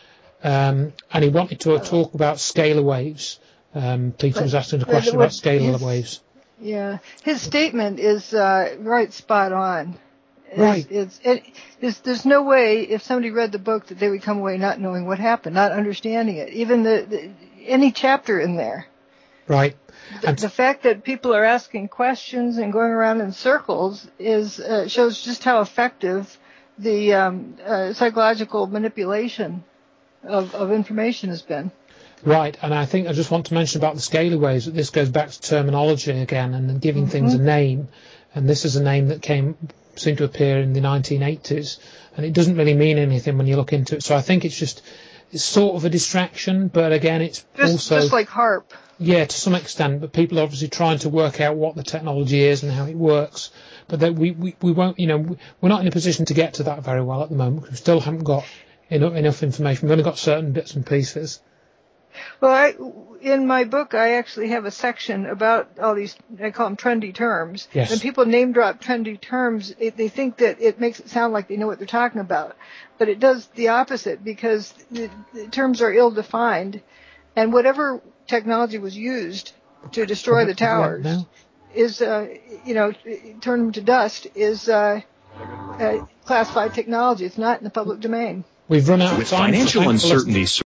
Um, and he wanted to talk about scalar waves. Um, Peter but, was asking a question about scalar his, waves. Yeah, his statement is uh, right spot on. It's, right. It's, it, it's, there's no way if somebody read the book that they would come away not knowing what happened, not understanding it, even the, the any chapter in there. Right. The, the fact that people are asking questions and going around in circles is uh, shows just how effective the um, uh, psychological manipulation of, of information has been. Right, and I think I just want to mention about the scalar waves that this goes back to terminology again and giving mm-hmm. things a name. And this is a name that came seemed to appear in the nineteen eighties, and it doesn't really mean anything when you look into it. So I think it's just it's sort of a distraction, but again, it's just, also just like HAARP. Yeah, to some extent, but people are obviously trying to work out what the technology is and how it works. But that we, we, we won't, you know, we're not in a position to get to that very well at the moment because we still haven't got enough, enough information. We've only got certain bits and pieces. Well, I, in my book, I actually have a section about all these, I call them trendy terms. Yes. When people name drop trendy terms, it, they think that it makes it sound like they know what they're talking about. But it does the opposite because the, the terms are ill-defined. And whatever technology was used to destroy the towers is, uh, you know, turn them to dust is uh, uh, classified technology. It's not in the public domain. We've run out of With time. financial uncertainty